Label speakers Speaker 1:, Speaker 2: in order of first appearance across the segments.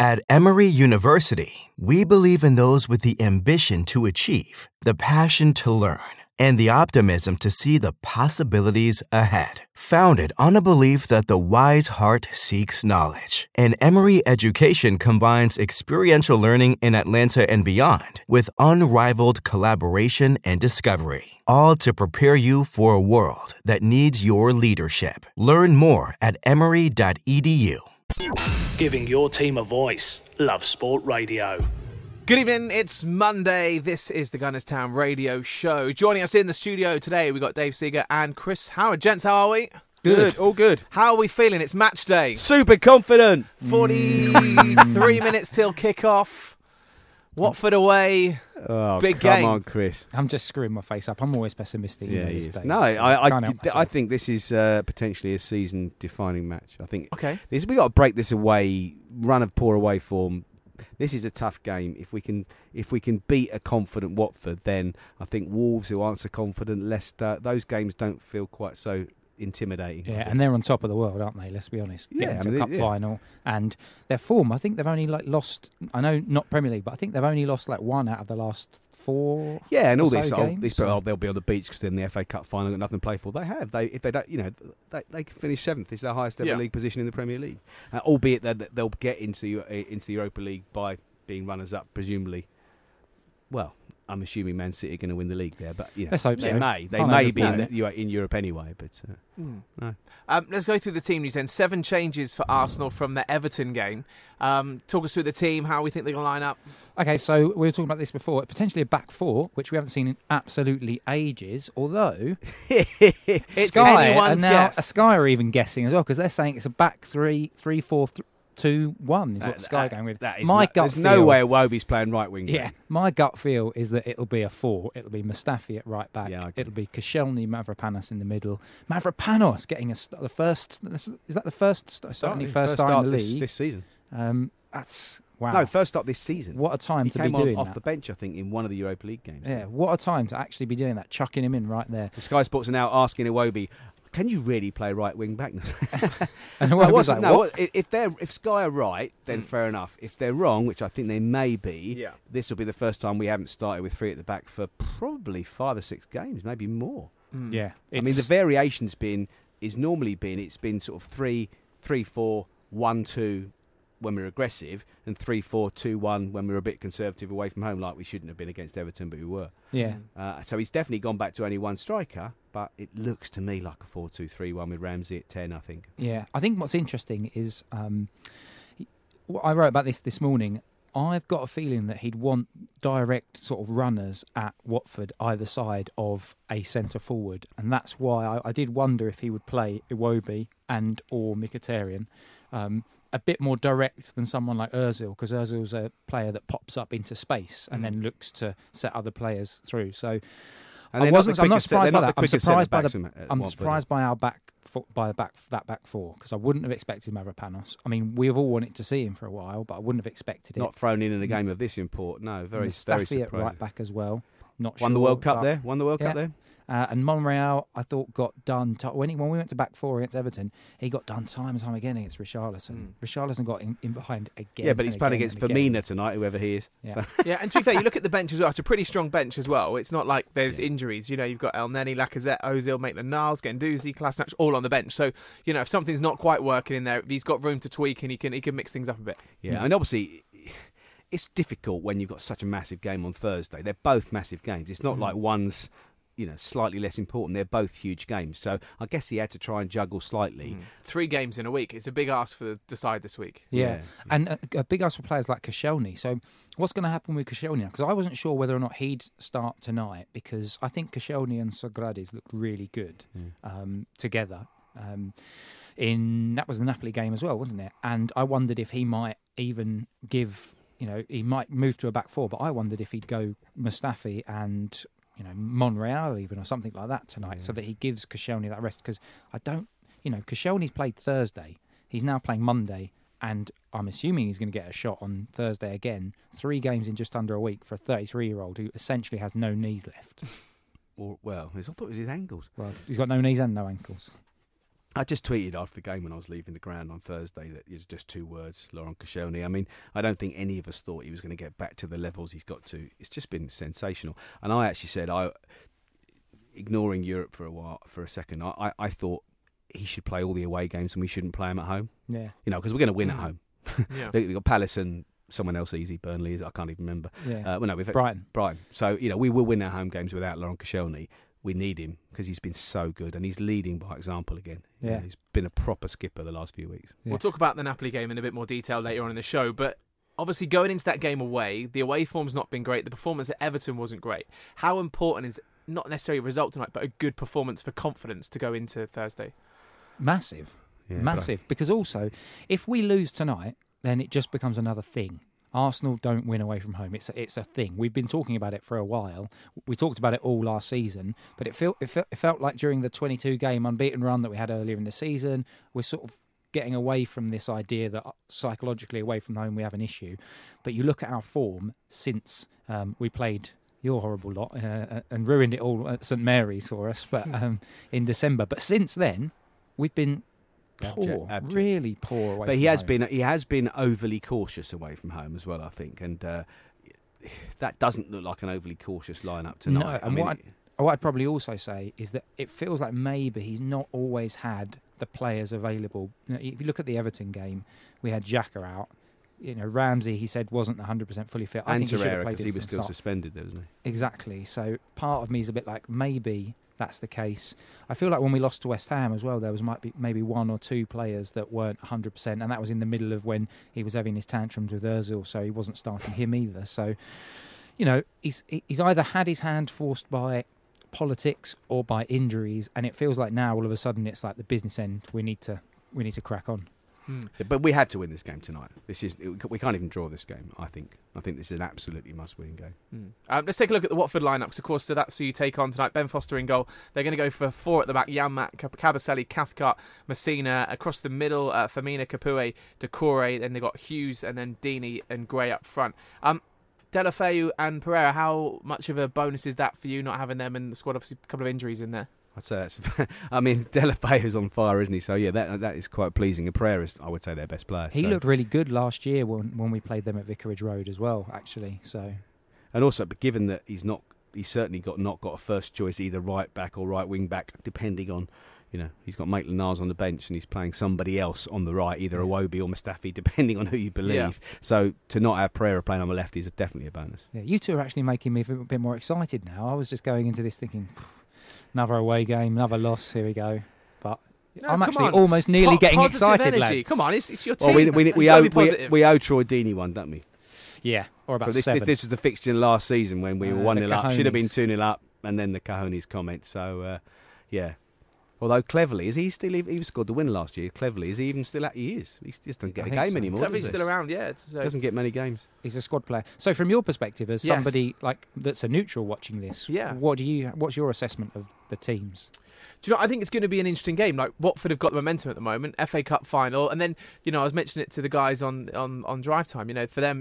Speaker 1: At Emory University, we believe in those with the ambition to achieve, the passion to learn, and the optimism to see the possibilities ahead. Founded on a belief that the wise heart seeks knowledge, and Emory education combines experiential learning in Atlanta and beyond with unrivaled collaboration and discovery, all to prepare you for a world that needs your leadership. Learn more at emory.edu.
Speaker 2: Giving your team a voice. Love Sport Radio.
Speaker 3: Good evening, it's Monday. This is the Gunnerstown Radio Show. Joining us in the studio today, we've got Dave Seeger and Chris Howard. Gents, how are we?
Speaker 4: Good, all good.
Speaker 3: How are we feeling? It's match day.
Speaker 4: Super confident.
Speaker 3: 43 minutes till kick-off. Watford away.
Speaker 4: Oh,
Speaker 3: big game.
Speaker 4: Come on, Chris.
Speaker 5: I'm just screwing my face up. I'm always pessimistic.
Speaker 4: Yeah,
Speaker 5: these
Speaker 4: he is.
Speaker 5: days,
Speaker 4: No,
Speaker 5: so
Speaker 4: I think this is potentially a season-defining match. I think
Speaker 3: Okay.
Speaker 4: we got to break this away run of poor away form. This is a tough game. If we can beat a confident Watford, then I think Wolves, who aren't so confident, Leicester, those games don't feel quite so intimidating.
Speaker 5: Yeah, and they're on top of the world, aren't they? Let's be honest.
Speaker 4: Yeah,
Speaker 5: Getting to cup final, and their form. I think they've only lost. I know not Premier League, but I think they've only lost one out of the last 4.
Speaker 4: Yeah, and all
Speaker 5: so
Speaker 4: these
Speaker 5: games,
Speaker 4: they'll be on the beach because they're in the FA Cup final, got nothing to play for. They have. If they don't, they can finish 7th. It's their highest ever league position in the Premier League, albeit that they'll get into the Europa League by being runners up, presumably. Well, I'm assuming Man City are going to win the league there, but
Speaker 5: let's hope
Speaker 4: they
Speaker 5: so.
Speaker 4: may be in Europe anyway. But no.
Speaker 3: Let's go through the team news then. 7 changes for Arsenal from the Everton game. Talk us through the team, how we think they're going to line up.
Speaker 5: Okay, so we were talking about this before. Potentially a back 4, which we haven't seen in absolutely ages. Although
Speaker 3: It's
Speaker 5: Sky
Speaker 3: anyone's guess.
Speaker 5: Sky are even guessing as well because they're saying it's a back 3-4-2-1 is what Sky are going with.
Speaker 4: There's no way Iwobi's playing right wing.
Speaker 5: Yeah, my gut feel is that it'll be a 4. It'll be Mustafi at right back.
Speaker 4: Yeah,
Speaker 5: it'll be Koscielny, Mavropanos in the middle. Mavropanos getting the first. Is that the first? Certainly first start in the league
Speaker 4: this season.
Speaker 5: That's wow.
Speaker 4: No, first start this season.
Speaker 5: What a time to be
Speaker 4: doing
Speaker 5: doing
Speaker 4: off
Speaker 5: that.
Speaker 4: the bench, I think, in one of the Europa League games.
Speaker 5: Yeah, what a time to actually be doing that, chucking him in right there.
Speaker 4: The Sky Sports are now asking Iwobi, can you really play right wing back?
Speaker 5: And Iwobi's like, what?
Speaker 4: If Sky are right, then fair enough. If they're wrong, which I think they may be, this will be the first time we haven't started with 3 at the back for probably 5 or 6 games, maybe more.
Speaker 5: Yeah,
Speaker 4: I mean, the variation's it's been sort of 3-4-1-2 when we're aggressive, and 3-4-2-1 when we're a bit conservative away from home, like we shouldn't have been against Everton, but we were.
Speaker 5: Yeah.
Speaker 4: So he's definitely gone back to only one striker, but it looks to me like a 4-2-3-1 with Ramsey at 10, I think.
Speaker 5: Yeah, I think what's interesting is I wrote about this morning. I've got a feeling that he'd want direct sort of runners at Watford either side of a centre forward, and that's why I did wonder if he would play Iwobi and or Mkhitaryan. A bit more direct than someone like Ozil, because Ozil's a player that pops up into space and then looks to set other players through. So I'm not surprised by that. I'm surprised by our back four, because I wouldn't have expected Mavropanos. I mean, we've all wanted to see him for a while, but I wouldn't have expected it.
Speaker 4: Not thrown in a game of this import. No, very surprising.
Speaker 5: Mustafi at right back as well.
Speaker 4: Won the World Cup there.
Speaker 5: And Monreal, I thought, got done. When we went to back 4 against Everton, he got done time and time again against Richarlison. Richarlison got in behind again.
Speaker 4: Yeah, but he's playing against Firmino tonight, whoever he is.
Speaker 5: Yeah.
Speaker 4: So.
Speaker 3: Yeah, and to be fair, you look at the bench as well. It's a pretty strong bench as well. It's not like there's injuries. You've got El Neni, Lacazette, Ozil, Maitland-Niles, Guendouzi, Kolasinac, all on the bench. So, if something's not quite working in there, he's got room to tweak and he can mix things up a bit.
Speaker 4: Yeah, and obviously it's difficult when you've got such a massive game on Thursday. They're both massive games. It's not like one's slightly less important. They're both huge games. So I guess he had to try and juggle slightly.
Speaker 3: 3 games in a week. It's a big ask for the side this week.
Speaker 5: Yeah. And a big ask for players like Koscielny. So what's going to happen with Koscielny? Because I wasn't sure whether or not he'd start tonight, because I think Koscielny and Sokratis looked really good together. That was the Napoli game as well, wasn't it? And I wondered if he might even give, he might move to a back 4, but I wondered if he'd go Mustafi and Monreal even, or something like that tonight, so that he gives Koscielny that rest. Because Koscielny's played Thursday. He's now playing Monday, and I'm assuming he's going to get a shot on Thursday again. 3 games in just under a week for a 33-year-old who essentially has no knees left.
Speaker 4: I thought it was his ankles.
Speaker 5: Well, he's got no knees and no ankles.
Speaker 4: I just tweeted after the game when I was leaving the ground on Thursday that it's just 2 words, Laurent Koscielny. I mean, I don't think any of us thought he was going to get back to the levels he's got to. It's just been sensational. And I actually said, ignoring Europe for a second, I thought he should play all the away games and we shouldn't play him at home.
Speaker 5: Yeah.
Speaker 4: Because we're going to win at home.
Speaker 3: Yeah.
Speaker 4: We've got Palace and someone else easy, Burnley, I can't even remember.
Speaker 5: Yeah.
Speaker 4: We've had
Speaker 5: Brighton.
Speaker 4: So, we will win our home games without Laurent Koscielny. We need him because he's been so good and he's leading by example again.
Speaker 5: Yeah.
Speaker 4: He's been a proper skipper the last few weeks.
Speaker 5: Yeah.
Speaker 3: We'll talk about the Napoli game in a bit more detail later on in the show, but obviously going into that game away, the away form's not been great. The performance at Everton wasn't great. How important is not necessarily a result tonight, but a good performance for confidence to go into Thursday?
Speaker 5: Massive.
Speaker 4: Yeah,
Speaker 5: Massive. Because also, if we lose tonight, then it just becomes another thing. Arsenal don't win away from home. It's a thing. We've been talking about it for a while. We talked about it all last season, but it felt like during the 22-game unbeaten run that we had earlier in the season, we're sort of getting away from this idea that psychologically away from home we have an issue. But you look at our form since we played your horrible lot and ruined it all at St Mary's for us, but in December. But since then, we've been poor,
Speaker 4: abject.
Speaker 5: Really poor away.
Speaker 4: But
Speaker 5: from home.
Speaker 4: he has been overly cautious away from home as well, I think, and that doesn't look like an overly cautious lineup tonight.
Speaker 5: No, and what I'd probably also say is that it feels like maybe he's not always had the players available. If you look at the Everton game, we had Xhaka out. Ramsey, he said, wasn't 100% fully fit. I think he should have
Speaker 4: Torreira,
Speaker 5: played
Speaker 4: because he was still suspended there, wasn't he?
Speaker 5: Exactly. So part of me is a bit like maybe that's the case. I feel like when we lost to West Ham as well, there was maybe 1 or 2 players that weren't 100%, and that was in the middle of when he was having his tantrums with Ozil, so he wasn't starting him either. So, he's either had his hand forced by politics or by injuries, and it feels like now all of a sudden it's like the business end. We need to crack on.
Speaker 4: But we had to win this game tonight. We can't even draw this game. I think this is an absolutely must-win game.
Speaker 3: Let's take a look at the Watford lineup, because of course that's who you take on tonight. Ben Foster in goal. They're going to go for 4 at the back: Janmaat, Kabasele, Cathcart, Messina. Across the middle, Firmino, Capoue, Doucouré. Then they've got Hughes and then Deeney and Gray up front. Deulofeu and Pereira, how much of a bonus is that for you not having them in the squad? Obviously a couple of injuries in there.
Speaker 4: I'd say that's. Deulofeu's on fire, isn't he? So yeah, that is quite pleasing. And Pereira's, I would say, their best player.
Speaker 5: He looked really good last year when we played them at Vicarage Road as well, actually. So,
Speaker 4: and also, but given that he's certainly not got a first choice either right back or right wing back, depending on, he's got Maitland-Niles on the bench and he's playing somebody else on the right, either Iwobi or Mustafi, depending on who you believe. Yeah. So to not have Pereira playing on the left is definitely a bonus.
Speaker 5: Yeah, you two are actually making me a bit more excited now. I was just going into this thinking, another away game, another loss. Here we go. But no, I'm actually almost nearly getting excited, lads.
Speaker 3: Come on, it's your team.
Speaker 4: Well, we owe Troy Deeney one, don't we?
Speaker 5: Yeah, or about
Speaker 4: so
Speaker 5: 7.
Speaker 4: This was the fixture last season when we were 1-0 up. Should have been 2-0 up, and then the Cahonis comment. So, yeah. Although cleverly, he scored the win last year. Cleverly, is he even still at? He is. He just doesn't get a game anymore.
Speaker 3: Cleverly's still around, yeah.
Speaker 4: Doesn't get many games.
Speaker 5: He's a squad player. So, from your perspective, as somebody that's a neutral watching this, what's your assessment of the teams?
Speaker 3: Do you know, I think it's going to be an interesting game. Like, Watford have got the momentum at the moment, FA Cup final, and then, I was mentioning it to the guys on drive time, for them,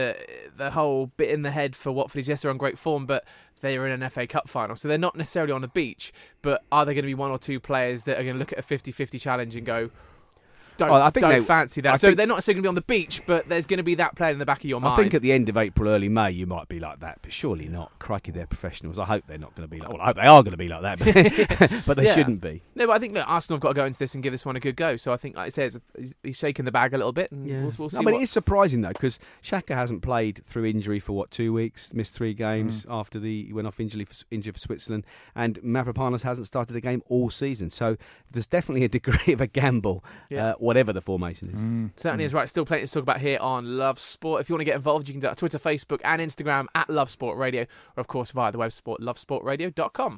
Speaker 3: the whole bit in the head for Watford is, yes, they're on great form, but they are in an FA Cup final, so they're not necessarily on the beach, but are there going to be 1 or 2 players that are going to look at a 50-50 challenge and go, don't fancy that? So they're not necessarily going to be on the beach, but there's going to be that player in the back of your mind.
Speaker 4: I think at the end of April, early May, you might be like that, but surely not. Crikey, they're professionals. I hope they're not going to be like. Well, I hope they are going to be like that, but they shouldn't be.
Speaker 3: No, but I think Arsenal have got to go into this and give this one a good go. So I think, like I said, he's shaking the bag a little bit, and we'll see.
Speaker 4: But it is surprising though, because Xhaka hasn't played through injury for 2 weeks, missed 3 games after he went off injured for Switzerland, and Mavropanos hasn't started a game all season. So there's definitely a degree of a gamble, whatever the formation is.
Speaker 3: Certainly is right. Still plenty to talk about here on Love Sport. If you want to get involved, you can do that on Twitter, Facebook and Instagram at Love Sport Radio, or of course via the website lovesportradio.com.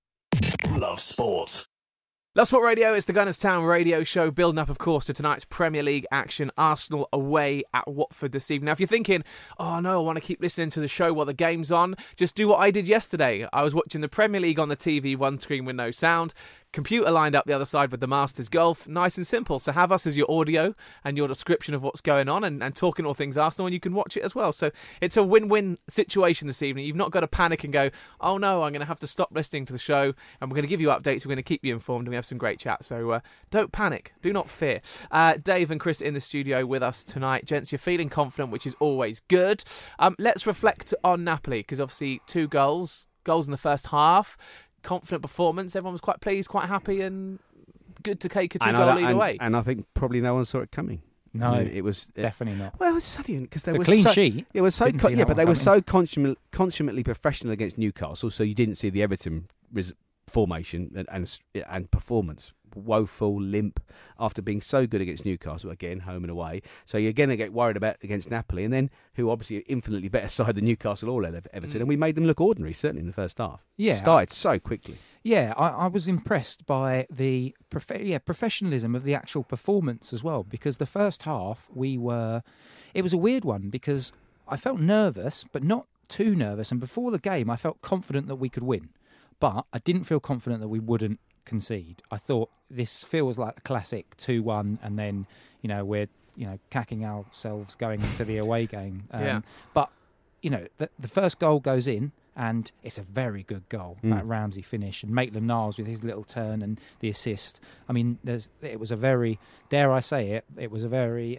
Speaker 2: Love Sport.
Speaker 3: Love Sport Radio is the Gunners Town radio show, building up, of course, to tonight's Premier League action. Arsenal away at Watford this evening. Now, if you're thinking, oh no, I want to keep listening to the show while the game's on, just do what I did yesterday. I was watching the Premier League on the TV, one screen with no sound. computer lined up the other side with the Masters Golf. Nice and simple. So have us as your audio and your description of what's going on and talking all things Arsenal, and you can watch it as well. So it's a win-win situation this evening. You've not got to panic and go, oh no, I'm going to have to stop listening to the show, and we're going to give you updates. We're going to keep you informed, and we have some great chat. So don't panic. Do not fear. Dave and Chris in the studio with us tonight. Gents, you're feeling confident, which is always good. Let's reflect on Napoli, because obviously 2 goals in the first half. Confident performance. Everyone was quite pleased, quite happy, and good to take a 2-goal lead away.
Speaker 4: And I think probably no one saw it coming.
Speaker 5: No,
Speaker 4: I mean, it was
Speaker 5: definitely not.
Speaker 4: Well, it was sunny because they were
Speaker 5: clean sheet.
Speaker 4: It was so but they were so consummately professional against Newcastle. So you didn't see the Everton formation and performance. Woeful, limp, after being so good against Newcastle, again, home and away. So you're going to get worried about against Napoli, and then who obviously infinitely better side than Newcastle or Everton, and we made them look ordinary, certainly in the first half.
Speaker 5: Yeah.
Speaker 4: Started so quickly.
Speaker 5: Yeah, I was impressed by the professionalism of the actual performance as well, because the first half it was a weird one, because I felt nervous, but not too nervous, and before the game I felt confident that we could win, but I didn't feel confident that we wouldn't concede. I thought this feels like a classic 2-1, and then we're cacking ourselves going into the away game. But the first goal goes in, and it's a very good goal. That Ramsey finish, and Maitland-Niles with his little turn and the assist. I mean, it was a very, dare I say it was a very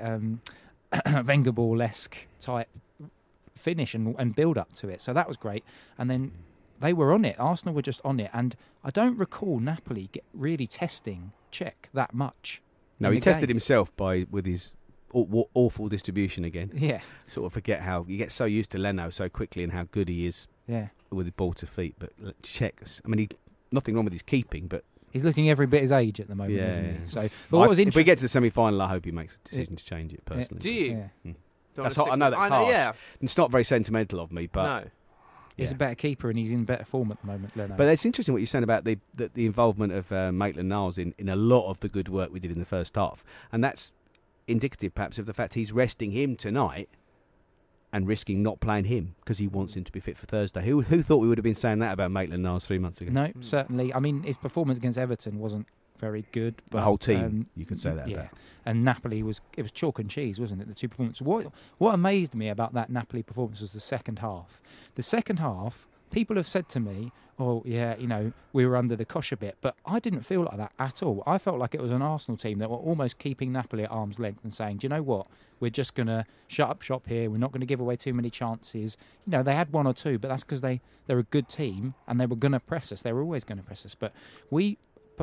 Speaker 5: Wenger Ball-esque type finish and build up to it. So that was great. And then they were on it. Arsenal were just on it, and I don't recall Napoli really testing Cech that much.
Speaker 4: No, he tested himself with his awful distribution again.
Speaker 5: Yeah,
Speaker 4: sort of forget how you get so used to Leno so quickly and how good he is.
Speaker 5: Yeah,
Speaker 4: with the ball to feet. But Cech, I mean, nothing wrong with his keeping, but
Speaker 5: he's looking every bit his age at the moment, isn't he? So, but
Speaker 4: what was interesting? If we get to the semi-final, I hope he makes a decision to change it personally.
Speaker 3: Do you?
Speaker 5: Yeah.
Speaker 4: That's hard. I know that's harsh.
Speaker 3: Yeah.
Speaker 4: It's not very sentimental of me, but
Speaker 3: no.
Speaker 5: He's a better keeper, and he's in better form at the moment, Leno.
Speaker 4: But it's interesting what you're saying about the involvement of Maitland-Niles in a lot of the good work we did in the first half. And that's indicative, perhaps, of the fact he's resting him tonight and risking not playing him because he wants him to be fit for Thursday. Who thought we would have been saying that about Maitland-Niles 3 months ago?
Speaker 5: No, certainly. I mean, his performance against Everton wasn't very good. But,
Speaker 4: the whole team, you could say that about.
Speaker 5: And Napoli was chalk and cheese, wasn't it? The 2 performances. What amazed me about that Napoli performance was the second half. The second half, people have said to me, oh, yeah, we were under the cosh a bit, but I didn't feel like that at all. I felt like it was an Arsenal team that were almost keeping Napoli at arm's length and saying, do you know what? We're just going to shut up shop here. We're not going to give away too many chances. They had 1 or 2, but that's because they're a good team and they were going to press us. They were always going to press us. But we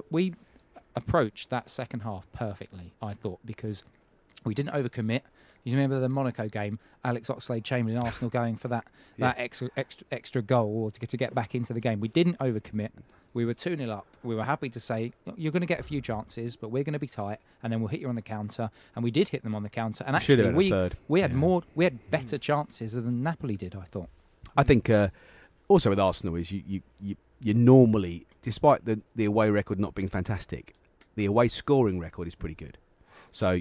Speaker 5: approached that second half perfectly, I thought, because we didn't overcommit. You remember the Monaco game, Alex Oxlade-Chamberlain, Arsenal going for that extra goal or to get back into the game. We didn't overcommit. We were 2-0 up. We were happy to say, you're going to get a few chances, but we're going to be tight, and then we'll hit you on the counter. And we did hit them on the counter. And actually, we had better chances than Napoli did, I thought.
Speaker 4: I think also with Arsenal is you normally, despite the away record not being fantastic, the away scoring record is pretty good. So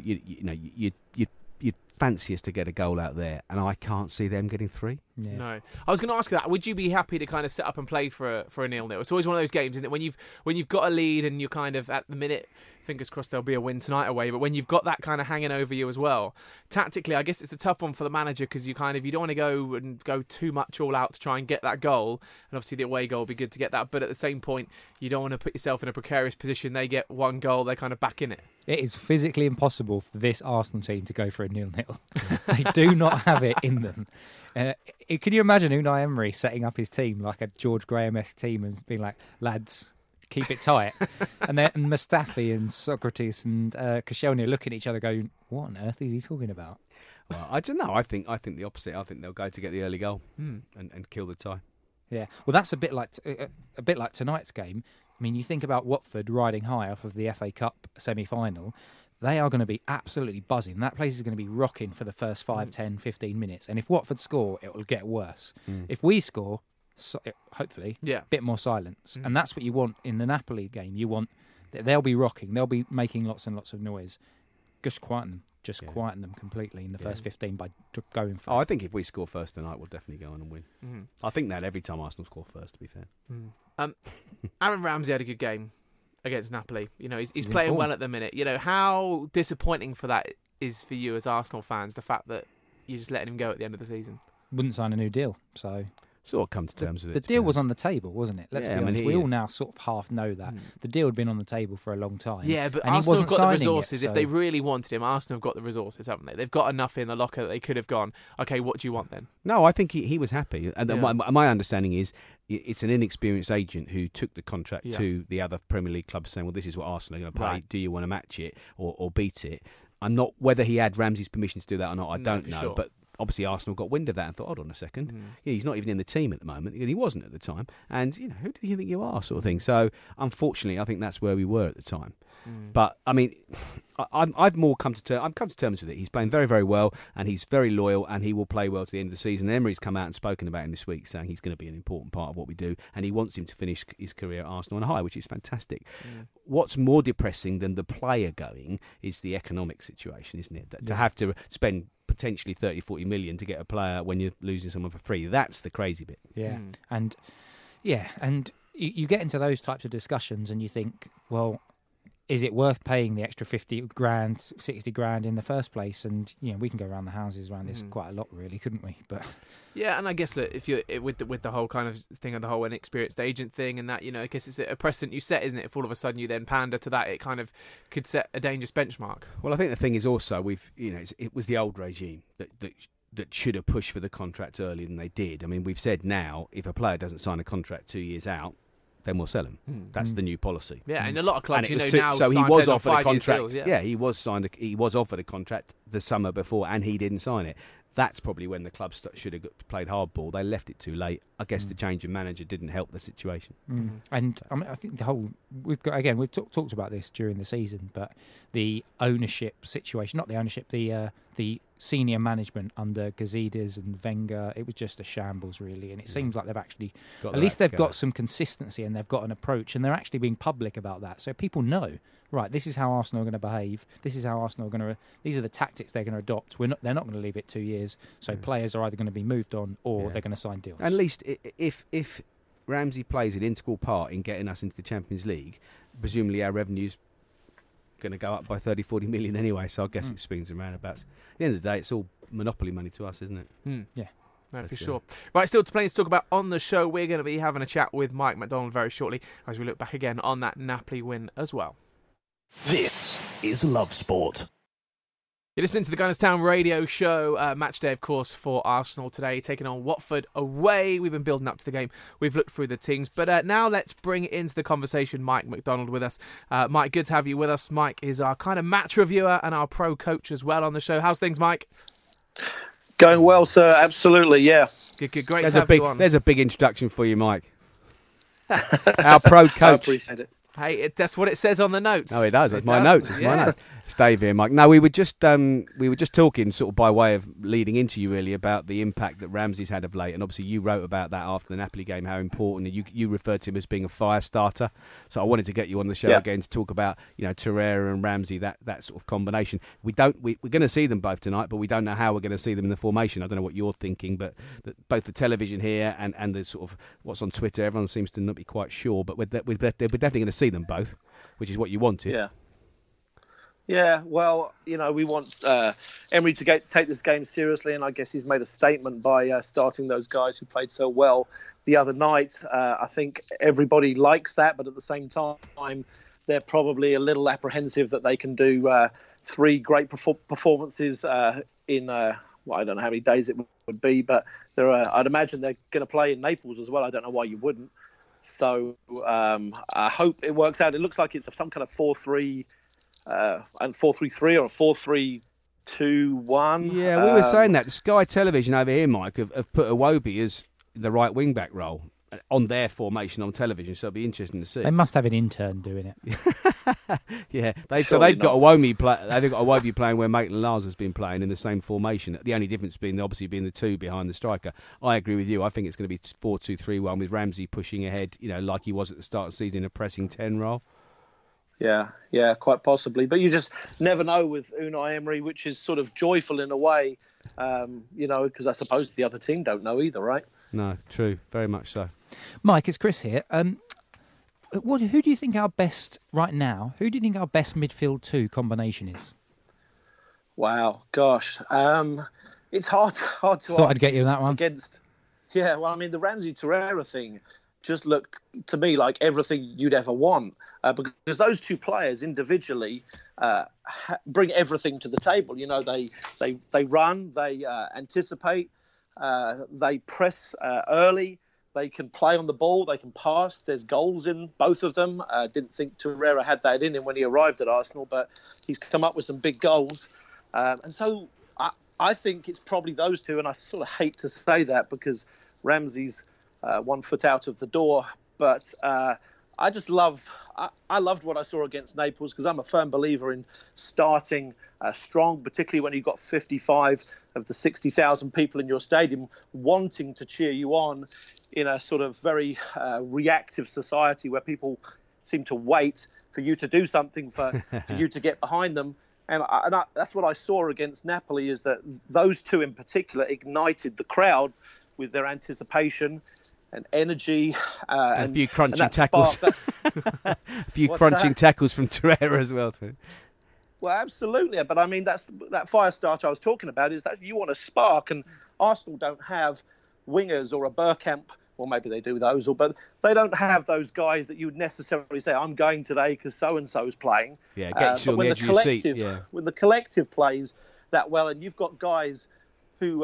Speaker 4: you'd fancy us to get a goal out there, and I can't see them getting 3.
Speaker 5: Yeah.
Speaker 3: No, I was going to ask you that. Would you be happy to kind of set up and play for a 0-0? It's always one of those games, isn't it? When you've got a lead and you're kind of at the minute, fingers crossed there'll be a win tonight away. But when you've got that kind of hanging over you as well, tactically, I guess it's a tough one for the manager because you don't want to go too much all out to try and get that goal. And obviously the away goal would be good to get that, but at the same point, you don't want to put yourself in a precarious position. They get 1 goal, they're kind of back in it.
Speaker 5: It is physically impossible for this Arsenal team to go for a 0-0. They do not have it in them. Can you imagine Unai Emery setting up his team like a George Graham-esque team and being like, lads, keep it tight? and Mustafi and Socrates and Koscielny looking at each other going, what on earth is he talking about?
Speaker 4: Well, I don't know. I think the opposite. I think they'll go to get the early goal and kill the tie.
Speaker 5: Yeah, well, that's a bit like tonight's game. I mean, you think about Watford riding high off of the FA Cup semi-final. They are going to be absolutely buzzing. That place is going to be rocking for the first 5, 10, 15 minutes. And if Watford score, it will get worse. If we score, hopefully, a bit more silence. And that's what you want in the Napoli game. You want they'll be rocking. They'll be making lots and lots of noise. Just quieten them. Quieten them completely in the first 15 by going for it.
Speaker 4: I think if we score first tonight, we'll definitely go on and win. I think that every time Arsenal score first, to be fair.
Speaker 3: Aaron Ramsey had a good game. against Napoli. You know, he's
Speaker 5: in
Speaker 3: playing
Speaker 5: form.
Speaker 3: well at the minute. You know, how disappointing for that is for you as Arsenal fans, the fact that you're just letting him go at the end of the season.
Speaker 5: Wouldn't sign a new deal, so
Speaker 4: Sort of come to terms with it.
Speaker 5: the deal was on the table, wasn't it? Let's be honest. We all now sort of half know that the deal had been on the table for a long time.
Speaker 3: Yeah, but
Speaker 5: and
Speaker 3: Arsenal
Speaker 5: he
Speaker 3: have
Speaker 5: wasn't
Speaker 3: got the
Speaker 5: signing
Speaker 3: resources.
Speaker 5: it,
Speaker 3: If they really wanted him, Arsenal have got the resources, haven't they? They've got enough in the locker that they could have gone, okay, what do you want then?
Speaker 4: No, I think he was happy. And
Speaker 3: Yeah.
Speaker 4: my understanding is it's an inexperienced agent who took the contract
Speaker 3: Yeah.
Speaker 4: to the other Premier League clubs saying, well, this is what Arsenal are going to pay.
Speaker 3: Right.
Speaker 4: Do you want to match it or beat it? I'm not, whether he had Ramsey's permission to do that or not, I
Speaker 3: No,
Speaker 4: don't
Speaker 3: for
Speaker 4: know.
Speaker 3: sure.
Speaker 4: But obviously Arsenal got wind of that and thought, hold on a second. Yeah, he's not even in the team at the moment. And he wasn't at the time. And, you know, who do you think you are, sort of thing. So, unfortunately, I think that's where we were at the time. But, I mean, I've come to terms with it. He's playing very, very well, and he's very loyal, and he will play well to the end of the season. Emery's come out and spoken about him this week, saying he's going to be an important part of what we do, and he wants him to finish his career at Arsenal on a high, which is fantastic. What's more depressing than the player going is the economic situation, isn't it? To have to spend potentially 30-40 million to get a player when you're losing someone for free. That's the crazy bit.
Speaker 5: Yeah, and you get into those types of discussions and you think, well, is it worth paying the extra 50 grand, 60 grand in the first place? And, you know, we can go around the houses around this quite a lot, really, couldn't we? But
Speaker 3: yeah, and I guess that if you're with the whole kind of thing of the whole inexperienced agent thing and that, you know, I guess it's a precedent you set, isn't it? If all of a sudden you then pander to that, it kind of could set a dangerous benchmark.
Speaker 4: Well, I think the thing is also it was the old regime that should have pushed for the contract earlier than they did. I mean, we've said now if a player doesn't sign a contract 2 years out, then we'll sell him. That's the new policy.
Speaker 3: Yeah, and a lot of clubs,
Speaker 4: And
Speaker 3: now
Speaker 4: so he
Speaker 3: sign
Speaker 4: was
Speaker 3: players on
Speaker 4: offered a
Speaker 3: 5-year
Speaker 4: contract.
Speaker 3: deals,
Speaker 4: He was offered a contract the summer before, and he didn't sign it. That's probably when the club should have played hardball. They left it too late. I guess the change of manager didn't help the situation.
Speaker 5: And I mean, I think we've talked about this during the season, but the ownership situation, not the ownership, the senior management under Gazidis and Wenger, it was just a shambles, really. And it seems like they've actually, at least they've got some consistency and they've got an approach, and they're actually being public about that. So people know, right, this is how Arsenal are going to behave. This is how Arsenal are going to. These are the tactics they're going to adopt. They're not going to leave it 2 years. So players are either going to be moved on or they're going to sign deals.
Speaker 4: At least if Ramsey plays an integral part in getting us into the Champions League, presumably our revenue's going to go up by 30-40 million anyway. So I guess it swings and roundabouts. At the end of the day, it's all monopoly money to us, isn't it?
Speaker 5: Yeah.
Speaker 3: No, for sure. Right, still plenty to talk about on the show. We're going to be having a chat with Mike McDonald very shortly as we look back again on that Napoli win as well.
Speaker 2: This is Love Sport.
Speaker 3: You're listening to the Gunnerstown radio show. Match day, of course, for Arsenal today, taking on Watford away. We've been building up to the game. We've looked through the teams. But now let's bring into the conversation Mike McDonald with us. Mike, good to have you with us. Mike is our kind of match reviewer and our pro coach as well on the show. How's things, Mike?
Speaker 6: Going well, sir. Absolutely, yeah.
Speaker 3: Good. Great to have you on.
Speaker 4: There's a big introduction for you, Mike. Our pro coach.
Speaker 6: I appreciate it.
Speaker 3: Hey, that's what it says on the notes.
Speaker 4: No, it does. It's my notes. It's my notes. It's Dave here, Mike. No, we were just talking sort of by way of leading into you really about the impact that Ramsey's had of late, and obviously you wrote about that after the Napoli game, how important you referred to him as being a fire starter. So I wanted to get you on the show again to talk about Torreira and Ramsey, that sort of combination. We're going to see them both tonight, but we don't know how we're going to see them in the formation. I don't know what you're thinking, but both the television here and the sort of what's on Twitter, everyone seems to not be quite sure. But we're definitely going to see them both, which is what you wanted.
Speaker 6: Yeah. Yeah, well, we want Emery to take this game seriously, and I guess he's made a statement by starting those guys who played so well the other night. I think everybody likes that, but at the same time, they're probably a little apprehensive that they can do 3 great performances in, I don't know how many days it would be, but I'd imagine they're going to play in Naples as well. I don't know why you wouldn't. So I hope it works out. It looks like it's some kind of 4-3 and 4-3-3 or a 4-3-2-1.
Speaker 4: Yeah, we were saying that. The Sky Television over here, Mike, have put Iwobi as the right wing-back role on their formation on television, so it'll be interesting to see.
Speaker 5: They must have an intern doing it.
Speaker 4: Yeah, they've got Iwobi playing where Maitland-Niles has been playing in the same formation. The only difference being obviously being the 2 behind the striker. I agree with you. I think it's going to be 4-2-3-1 with Ramsey pushing ahead, like he was at the start of the season, a pressing 10 role.
Speaker 6: Yeah, quite possibly. But you just never know with Unai Emery, which is sort of joyful in a way, because I suppose the other team don't know either, right?
Speaker 4: No, true. Very much so.
Speaker 5: Mike, it's Chris here. Who do you think our best right now? Who do you think our best midfield two combination is?
Speaker 6: Wow, gosh, it's hard to.
Speaker 5: Thought I'd get you that one.
Speaker 6: Yeah, well, I mean, the Ramsey Torreira thing just looked to me like everything you'd ever want, because those two players individually bring everything to the table. You know, they run, they anticipate, they press early. They can play on the ball. They can pass. There's goals in both of them. Didn't think Torreira had that in him when he arrived at Arsenal, but he's come up with some big goals. And so I think it's probably those two. And I sort of hate to say that because Ramsey's 1 foot out of the door. But I just loved what I saw against Naples, because I'm a firm believer in starting strong, particularly when you've got 55 of the 60,000 people in your stadium wanting to cheer you on in a sort of very reactive society where people seem to wait for you to do something for you to get behind them. And that's what I saw against Napoli, is that those two in particular ignited the crowd with their anticipation and energy.
Speaker 4: And a few crunching tackles. A few crunching tackles from Torreira as well.
Speaker 6: Well, absolutely. But I mean, that fire starter I was talking about, is that you want a spark, and Arsenal don't have wingers or a Bergkamp. Well, maybe they do those, but they don't have those guys that you would necessarily say, I'm going today because so-and-so is playing.
Speaker 4: Yeah, get you on the edge of your seat. Yeah.
Speaker 6: When the collective plays that well, and you've got guys who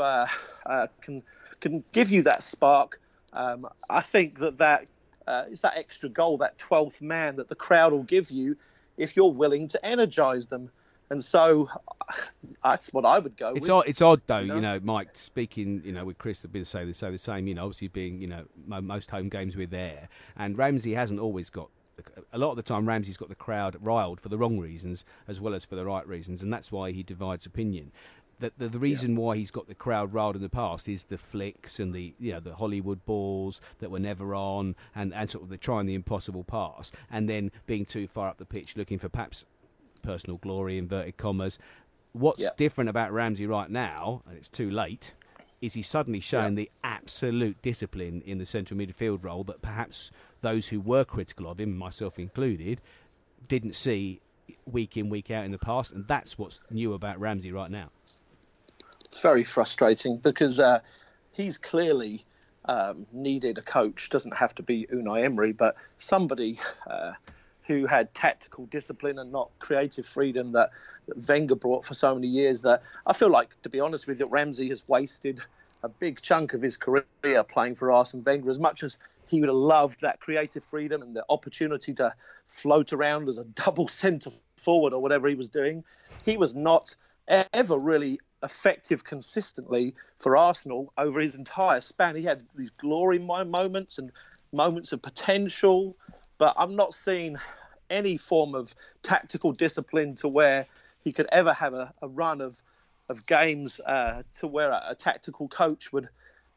Speaker 6: can give you that spark, I think that is that extra goal, that 12th man that the crowd will give you if you're willing to energise them. And so that's what I would go with.
Speaker 4: It's odd, though, you know, Mike, speaking, with Chris, I've been saying the same, obviously being, most home games we're there. And Ramsey hasn't always got, a lot of the time, Ramsey's got the crowd riled for the wrong reasons as well as for the right reasons. And that's why he divides opinion. The reason why he's got the crowd riled in the past is the flicks and the Hollywood balls that were never on, and sort of the trying the impossible pass, and then being too far up the pitch looking for perhaps personal glory, inverted commas. What's different about Ramsey right now, and it's too late, is he's suddenly shown the absolute discipline in the central midfield role that perhaps those who were critical of him, myself included, didn't see week in, week out in the past, and that's what's new about Ramsey right now.
Speaker 6: It's very frustrating because he's clearly needed a coach. Doesn't have to be Unai Emery, but somebody who had tactical discipline and not creative freedom that Wenger brought for so many years, that I feel like, to be honest with you, Ramsey has wasted a big chunk of his career playing for Arsene Wenger. As much as he would have loved that creative freedom and the opportunity to float around as a double centre forward or whatever he was doing, he was not ever really effective consistently for Arsenal over his entire span. He had these glory moments and moments of potential, but I'm not seeing any form of tactical discipline to where he could ever have a run of games to where a tactical coach would,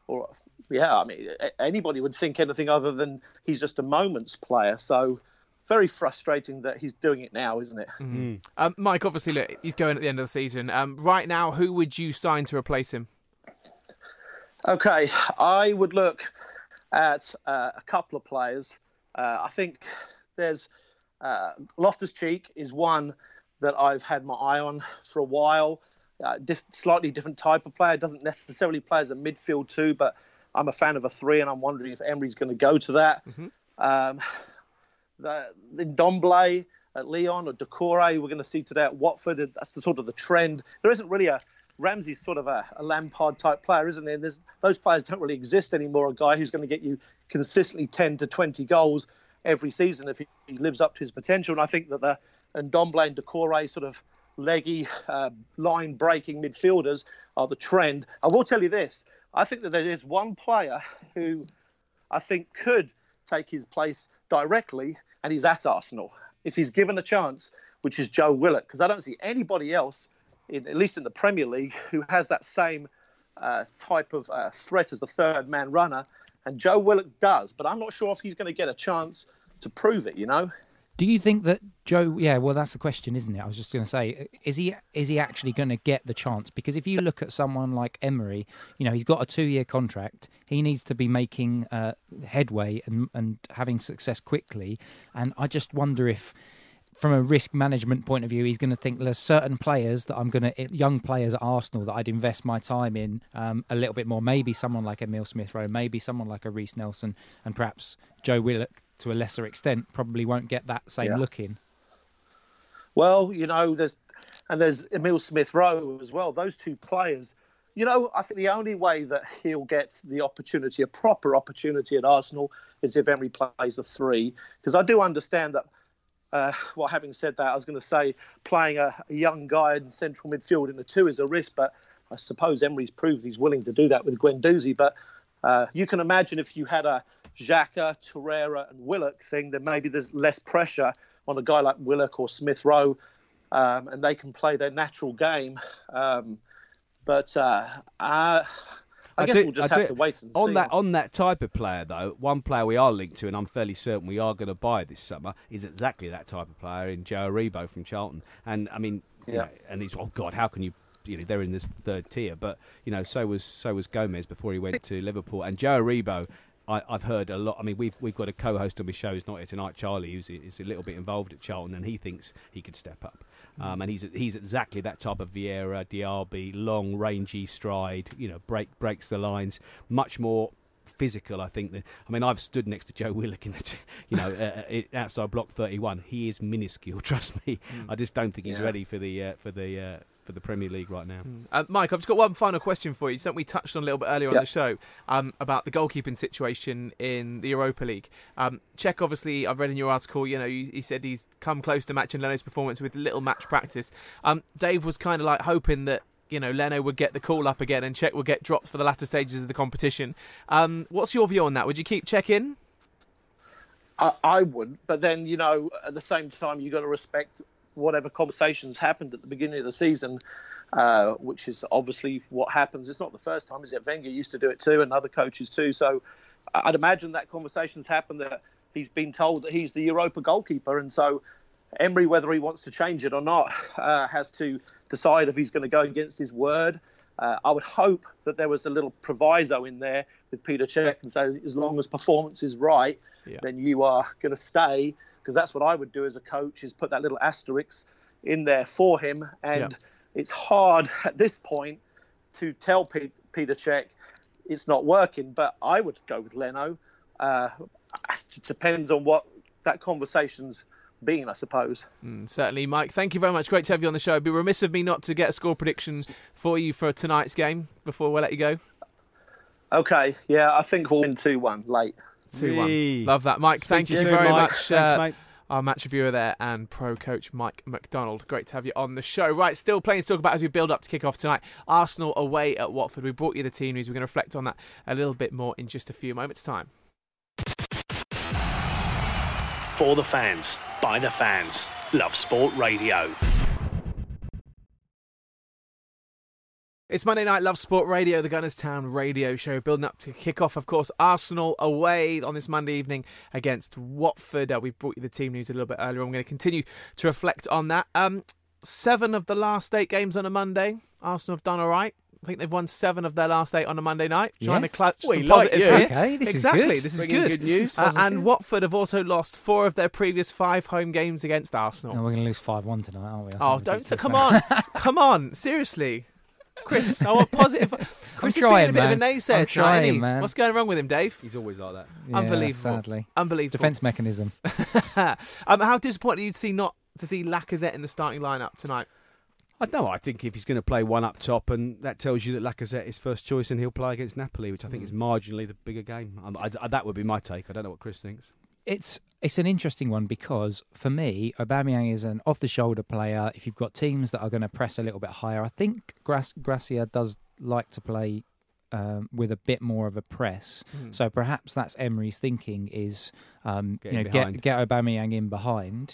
Speaker 6: anybody would think anything other than he's just a moments player. So very frustrating that he's doing it now, isn't it?
Speaker 3: Mm-hmm. Mike, obviously, look, he's going at the end of the season. Right now, who would you sign to replace him?
Speaker 6: Okay, I would look at a couple of players. I think there's Loftus-Cheek is one that I've had my eye on for a while. Slightly different type of player. Doesn't necessarily play as a midfield two, but I'm a fan of a 3, and I'm wondering if Emery's going to go to that. Mm-hmm. The Ndombele at Lyon or Doucouré we're going to see today at Watford. That's the sort of the trend. There isn't really Ramsey's sort of a Lampard type player, isn't there? Those players don't really exist anymore. A guy who's going to get you consistently 10 to 20 goals every season if he lives up to his potential. And I think that the Ndombele and Doucouré sort of leggy, line-breaking midfielders are the trend. I will tell you this. I think that there is one player who I think could take his place directly, and he's at Arsenal, if he's given a chance, which is Joe Willock, because I don't see anybody else, at least in the Premier League, who has that same type of threat as the third-man runner, and Joe Willock does, but I'm not sure if he's going to get a chance to prove it,
Speaker 5: Do you think that Joe? Yeah, well, that's the question, isn't it? I was just going to say, is he actually going to get the chance? Because if you look at someone like Emery, he's got a 2-year contract. He needs to be making headway and having success quickly. And I just wonder if, from a risk management point of view, he's going to think there's certain players that young players at Arsenal that I'd invest my time in a little bit more. Maybe someone like Emile Smith-Rowe, maybe someone like a Reece Nelson, and perhaps Joe Willock, to a lesser extent, probably won't get that same look in.
Speaker 6: Well, there's Emile Smith-Rowe as well. Those two players, I think the only way that he'll get the opportunity, a proper opportunity at Arsenal, is if Emery plays a 3. Because I do understand that. Having said that, I was going to say playing a young guy in central midfield in the 2 is a risk, but I suppose Emery's proved he's willing to do that with Guendouzi. But you can imagine if you had a Xhaka, Torreira and Willock thing, then maybe there's less pressure on a guy like Willock or Smith-Rowe, and they can play their natural game. I guess we'll just have to wait and see.
Speaker 4: On that type of player, though, one player we are linked to, and I'm fairly certain we are going to buy this summer, is exactly that type of player in Joe Aribo from Charlton. And I mean, and he's how can you? They're in this 3rd tier, but so was Gomez before he went to Liverpool, and Joe Aribo. I've heard a lot. I mean, we've got a co-host on my show who's not here tonight, Charlie, who's a little bit involved at Charlton, and he thinks he could step up. And he's exactly that type of Vieira, Diaby, long, rangy stride. Breaks the lines, much more physical. I think I've stood next to Joe Willock in the outside block 31. He is minuscule. Trust me. I just don't think he's ready for the Premier League right now.
Speaker 3: Mike, I've just got one final question for you. Something we touched on a little bit earlier on the show about the goalkeeping situation in the Europa League. Cech, obviously, I've read in your article, he said he's come close to matching Leno's performance with little match practice. Dave was kind of like hoping that Leno would get the call up again and Cech would get dropped for the latter stages of the competition. What's your view on that? Would you keep Cech in?
Speaker 6: I would, but then, at the same time, you've got to respect whatever conversations happened at the beginning of the season, which is obviously what happens. It's not the first time, is it? Wenger used to do it too, and other coaches too. So I'd imagine that conversations happened, that he's been told that he's the Europa goalkeeper. And so Emery, whether he wants to change it or not, has to decide if he's going to go against his word. I would hope that there was a little proviso in there with Peter Cech and say, as long as performance is right, then you are going to stay. Because that's what I would do as a coach, is put that little asterisk in there for him. And it's hard at this point to tell Peter Cech it's not working. But I would go with Leno. It depends on what that conversation's been, I suppose.
Speaker 3: Certainly, Mike. Thank you very much. Great to have you on the show. It'd be remiss of me not to get a score prediction for you for tonight's game before we let you go.
Speaker 6: Okay. Yeah, I think we'll win 2-1 late.
Speaker 3: 2-1. Love that, Mike. Thank you
Speaker 4: soon,
Speaker 3: very
Speaker 4: Mike.
Speaker 3: much.
Speaker 4: Thanks, mate.
Speaker 3: Our match reviewer there and pro coach Mike McDonald. Great to have you on the show. Right, still plenty to talk about as we build up to kick off tonight. Arsenal away at Watford. We brought you the team news. We're going to reflect on that a little bit more in just a few moments' time.
Speaker 2: For the fans, by the fans. Love Sport Radio.
Speaker 3: It's Monday Night Love Sport Radio, the Gunnerstown radio show, building up to kick off, of course, Arsenal away on this Monday evening against Watford. We've brought you the team news a little bit earlier. I'm going to continue to reflect on that. 7 of the last 8 games on a Monday. Arsenal have done all right. I think they've won 7 of their last 8 on a Monday night. Trying to clutch some positives here.
Speaker 5: Okay, this is
Speaker 3: good
Speaker 4: news.
Speaker 3: And Watford have also lost 4 of their previous 5 home games against Arsenal.
Speaker 5: No, we're going to lose 5-1 tonight, aren't we?
Speaker 3: Come on, seriously. Chris, I want positive. Chris is being a bit of a naysayer tonight, isn't he?
Speaker 5: Man.
Speaker 3: What's going wrong with him, Dave?
Speaker 4: He's always like that.
Speaker 5: Yeah,
Speaker 3: Unbelievable.
Speaker 5: Sadly.
Speaker 3: Unbelievable.
Speaker 5: Defence mechanism.
Speaker 3: How disappointed are you to see Lacazette in the starting lineup tonight?
Speaker 4: I think if he's going to play one up top, and that tells you that Lacazette is first choice and he'll play against Napoli, which I think is marginally the bigger game. That would be my take. I don't know what Chris thinks.
Speaker 5: It's an interesting one because, for me, Aubameyang is an off-the-shoulder player. If you've got teams that are going to press a little bit higher, I think Gracia does like to play with a bit more of a press. So perhaps that's Emery's thinking is get Aubameyang in behind.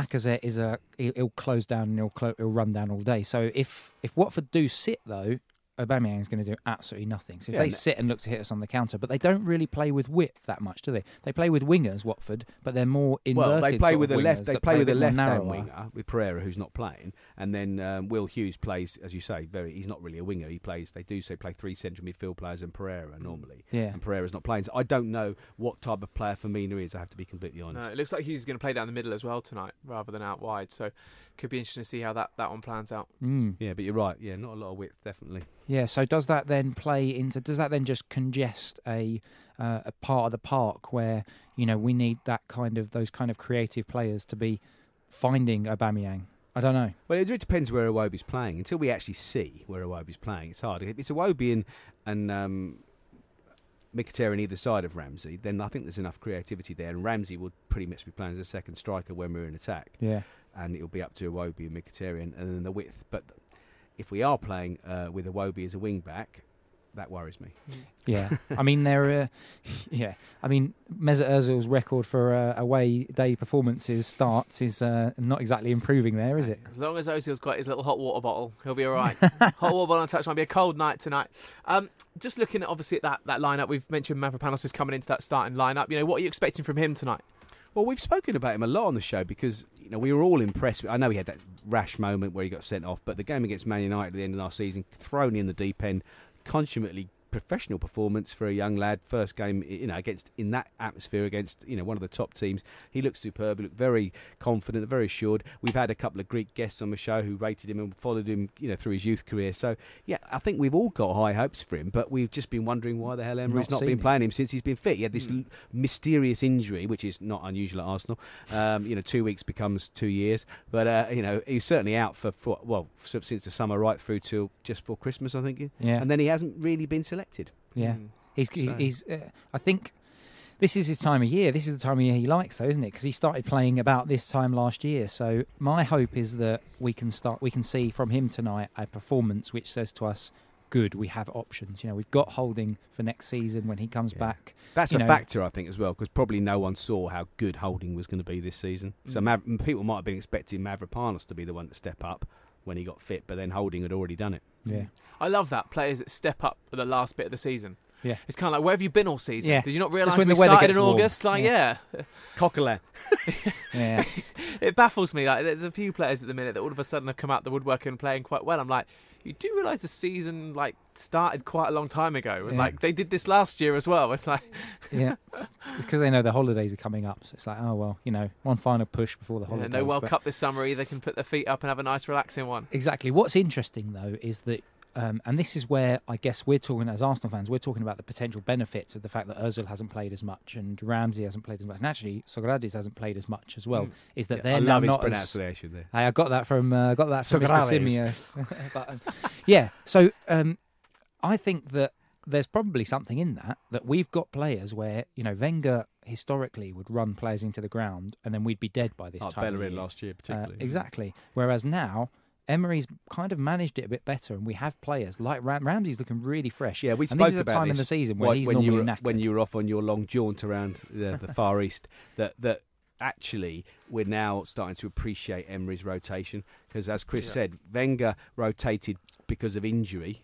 Speaker 5: Lacazette he'll close down and he'll run down all day. So if Watford do sit though, Aubameyang is going to do absolutely nothing. So if they sit and look to hit us on the counter, but they don't really play with width that much, do they? They play with wingers, Watford, but they're more inverted.
Speaker 4: Well, they play with
Speaker 5: a
Speaker 4: left. They play with a left-hand
Speaker 5: winger
Speaker 4: winger with Pereira, who's not playing, and then Will Hughes plays, as you say, he's not really a winger. He plays. They do play 3 central midfield players and Pereira normally.
Speaker 5: Yeah.
Speaker 4: And Pereira's not playing. So I don't know what type of player Firmino is. I have to be completely honest.
Speaker 3: No, it looks like Hughes is going to play down the middle as well tonight, rather than out wide. So could be interesting to see how that one plans out.
Speaker 4: Yeah, but you're right. Yeah, not a lot of width, definitely.
Speaker 5: Yeah, so does that then just congest a part of the park where, we need those kind of creative players to be finding Aubameyang? I don't know.
Speaker 4: Well, it depends where Iwobi's playing. Until we actually see where Iwobi's playing, it's hard. If it's Iwobi and Mkhitaryan either side of Ramsey, then I think there's enough creativity there, and Ramsey will pretty much be playing as a second striker when we're in attack.
Speaker 5: Yeah.
Speaker 4: And it'll be up to Iwobi and Mkhitaryan, and then the width. But if we are playing with Iwobi as a wing back, that worries me.
Speaker 5: Yeah, I mean Mesut Ozil's record for away day performances starts is not exactly improving there, is it?
Speaker 3: As long as Ozil's got his little hot water bottle, he'll be all right. Hot water bottle on touch. Might be a cold night tonight. Just looking at obviously at that lineup, we've mentioned Mavropanos is coming into that starting lineup. What are you expecting from him tonight?
Speaker 4: Well, we've spoken about him a lot on the show because we were all impressed. I know he had that rash moment where he got sent off, but the game against Man United at the end of last season, thrown in the deep end, consummately professional performance for a young lad. First game, against in that atmosphere against one of the top teams. He looked superb. He looked very confident, very assured. We've had a couple of Greek guests on the show who rated him and followed him, through his youth career. So yeah, I think we've all got high hopes for him. But we've just been wondering why the hell Emery's not been playing him since he's been fit. He had this mysterious injury, which is not unusual at Arsenal. 2 weeks becomes 2 years. But he's certainly out for since the summer right through till just before Christmas, I think.
Speaker 5: Yeah.
Speaker 4: And then he hasn't really been selected.
Speaker 5: Yeah, he's. I think this is his time of year. This is the time of year he likes, though, isn't it? Because he started playing about this time last year. So my hope is that we can see from him tonight a performance which says to us, "Good, we have options." We've got Holding for next season when he comes back.
Speaker 4: That's a factor, I think, as well, because probably no one saw how good Holding was going to be this season. So people might have been expecting Mavropanos to be the one to step up when he got fit, but then Holding had already done it.
Speaker 5: Yeah.
Speaker 3: I love that, players that step up at the last bit of the season.
Speaker 5: Yeah.
Speaker 3: It's kind of like, where have you been all season?
Speaker 5: Yeah.
Speaker 3: Did you not realise
Speaker 5: when
Speaker 3: we
Speaker 5: the weather
Speaker 3: started
Speaker 5: gets
Speaker 3: in
Speaker 5: warm.
Speaker 3: August?
Speaker 4: Coquelin.
Speaker 5: Yeah.
Speaker 3: It baffles me. Like, there's a few players at the minute that all of a sudden have come out the woodwork and playing quite well. I'm like, you do realise the season started quite a long time ago, and they did this last year as well. It's like,
Speaker 5: yeah, it's because they know the holidays are coming up, so it's like, oh well, one final push before the holidays.
Speaker 3: No World Cup this summer either. They can put their feet up and have a nice relaxing one.
Speaker 5: Exactly. What's interesting though is that. And this is where I guess we're talking, as Arsenal fans, we're talking about the potential benefits of the fact that Ozil hasn't played as much and Ramsey hasn't played as much, and actually Sokratis hasn't played as much as well. Is that they're now not
Speaker 4: his pronunciation there.
Speaker 5: I got that from Mr. Simio. But, so I think that there's probably something in that we've got players where Wenger historically would run players into the ground and then we'd be dead by this time.
Speaker 4: Bellerin last year, particularly.
Speaker 5: Exactly. Whereas now. Emery's kind of managed it a bit better, and we have players like Ramsey's looking really fresh.
Speaker 4: Yeah, we spoke
Speaker 5: this is a
Speaker 4: about
Speaker 5: time
Speaker 4: this
Speaker 5: in the season where he's normally knackered.
Speaker 4: When you were off on your long jaunt around the Far East, that actually we're now starting to appreciate Emery's rotation because, as Chris said, Wenger rotated because of injury,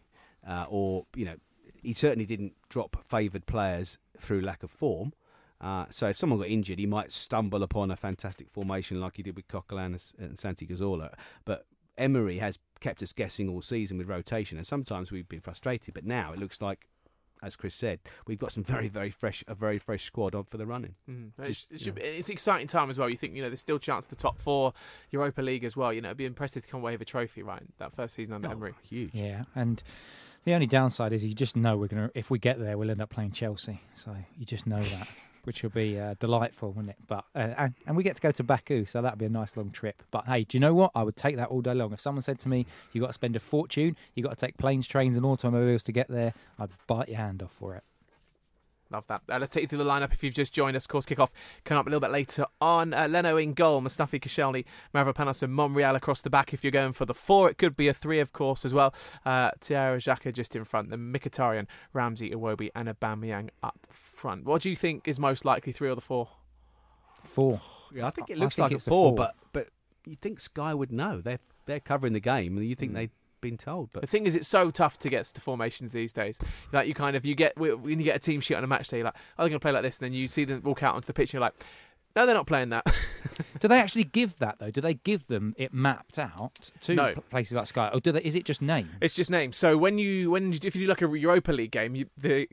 Speaker 4: he certainly didn't drop favoured players through lack of form. So if someone got injured, he might stumble upon a fantastic formation like he did with Coquelin and Santi Cazorla, but Emery has kept us guessing all season with rotation, and sometimes we've been frustrated. But now it looks like, as Chris said, we've got some very fresh squad on for the running.
Speaker 3: It's an exciting time as well. You think there's still a chance of the top 4 Europa League as well. It'd be impressive to come away with a trophy, right? That first season under Emery,
Speaker 4: huge.
Speaker 5: Yeah, and the only downside is you just know if we get there, we'll end up playing Chelsea. So you just know that. Which will be delightful, wouldn't it? But and we get to go to Baku, so that'd be a nice long trip. But hey, do you know what? I would take that all day long. If someone said to me, "You got to spend a fortune, you got to take planes, trains, and automobiles to get there," I'd bite your hand off for it.
Speaker 3: Love that. Let's take you through the lineup if you've just joined us. Of course, kick-off coming up a little bit later on. Leno in goal, Mustafi, Koscielny, Mavropanos and Monreal across the back. If you're going for the 4, it could be a 3, of course, as well. Thierry Xhaka just in front. Then Mkhitaryan, Ramsey, Iwobi and Aubameyang up front. What do you think is most likely, 3 or the 4?
Speaker 5: 4.
Speaker 4: Yeah, I think it looks like a 4, but you think Sky would know. They're covering the game, and you think been told. But
Speaker 3: the thing is, it's so tough to get to formations these days. Like when you get a team sheet on a match day, you're like, oh, they're going to play like this, and then you see them walk out onto the pitch, and you're like, no, they're not playing that.
Speaker 5: Do they actually give that though? Do they give them it mapped out to places like Sky, or is it just name?
Speaker 3: It's just name. So if you do like a Europa League game,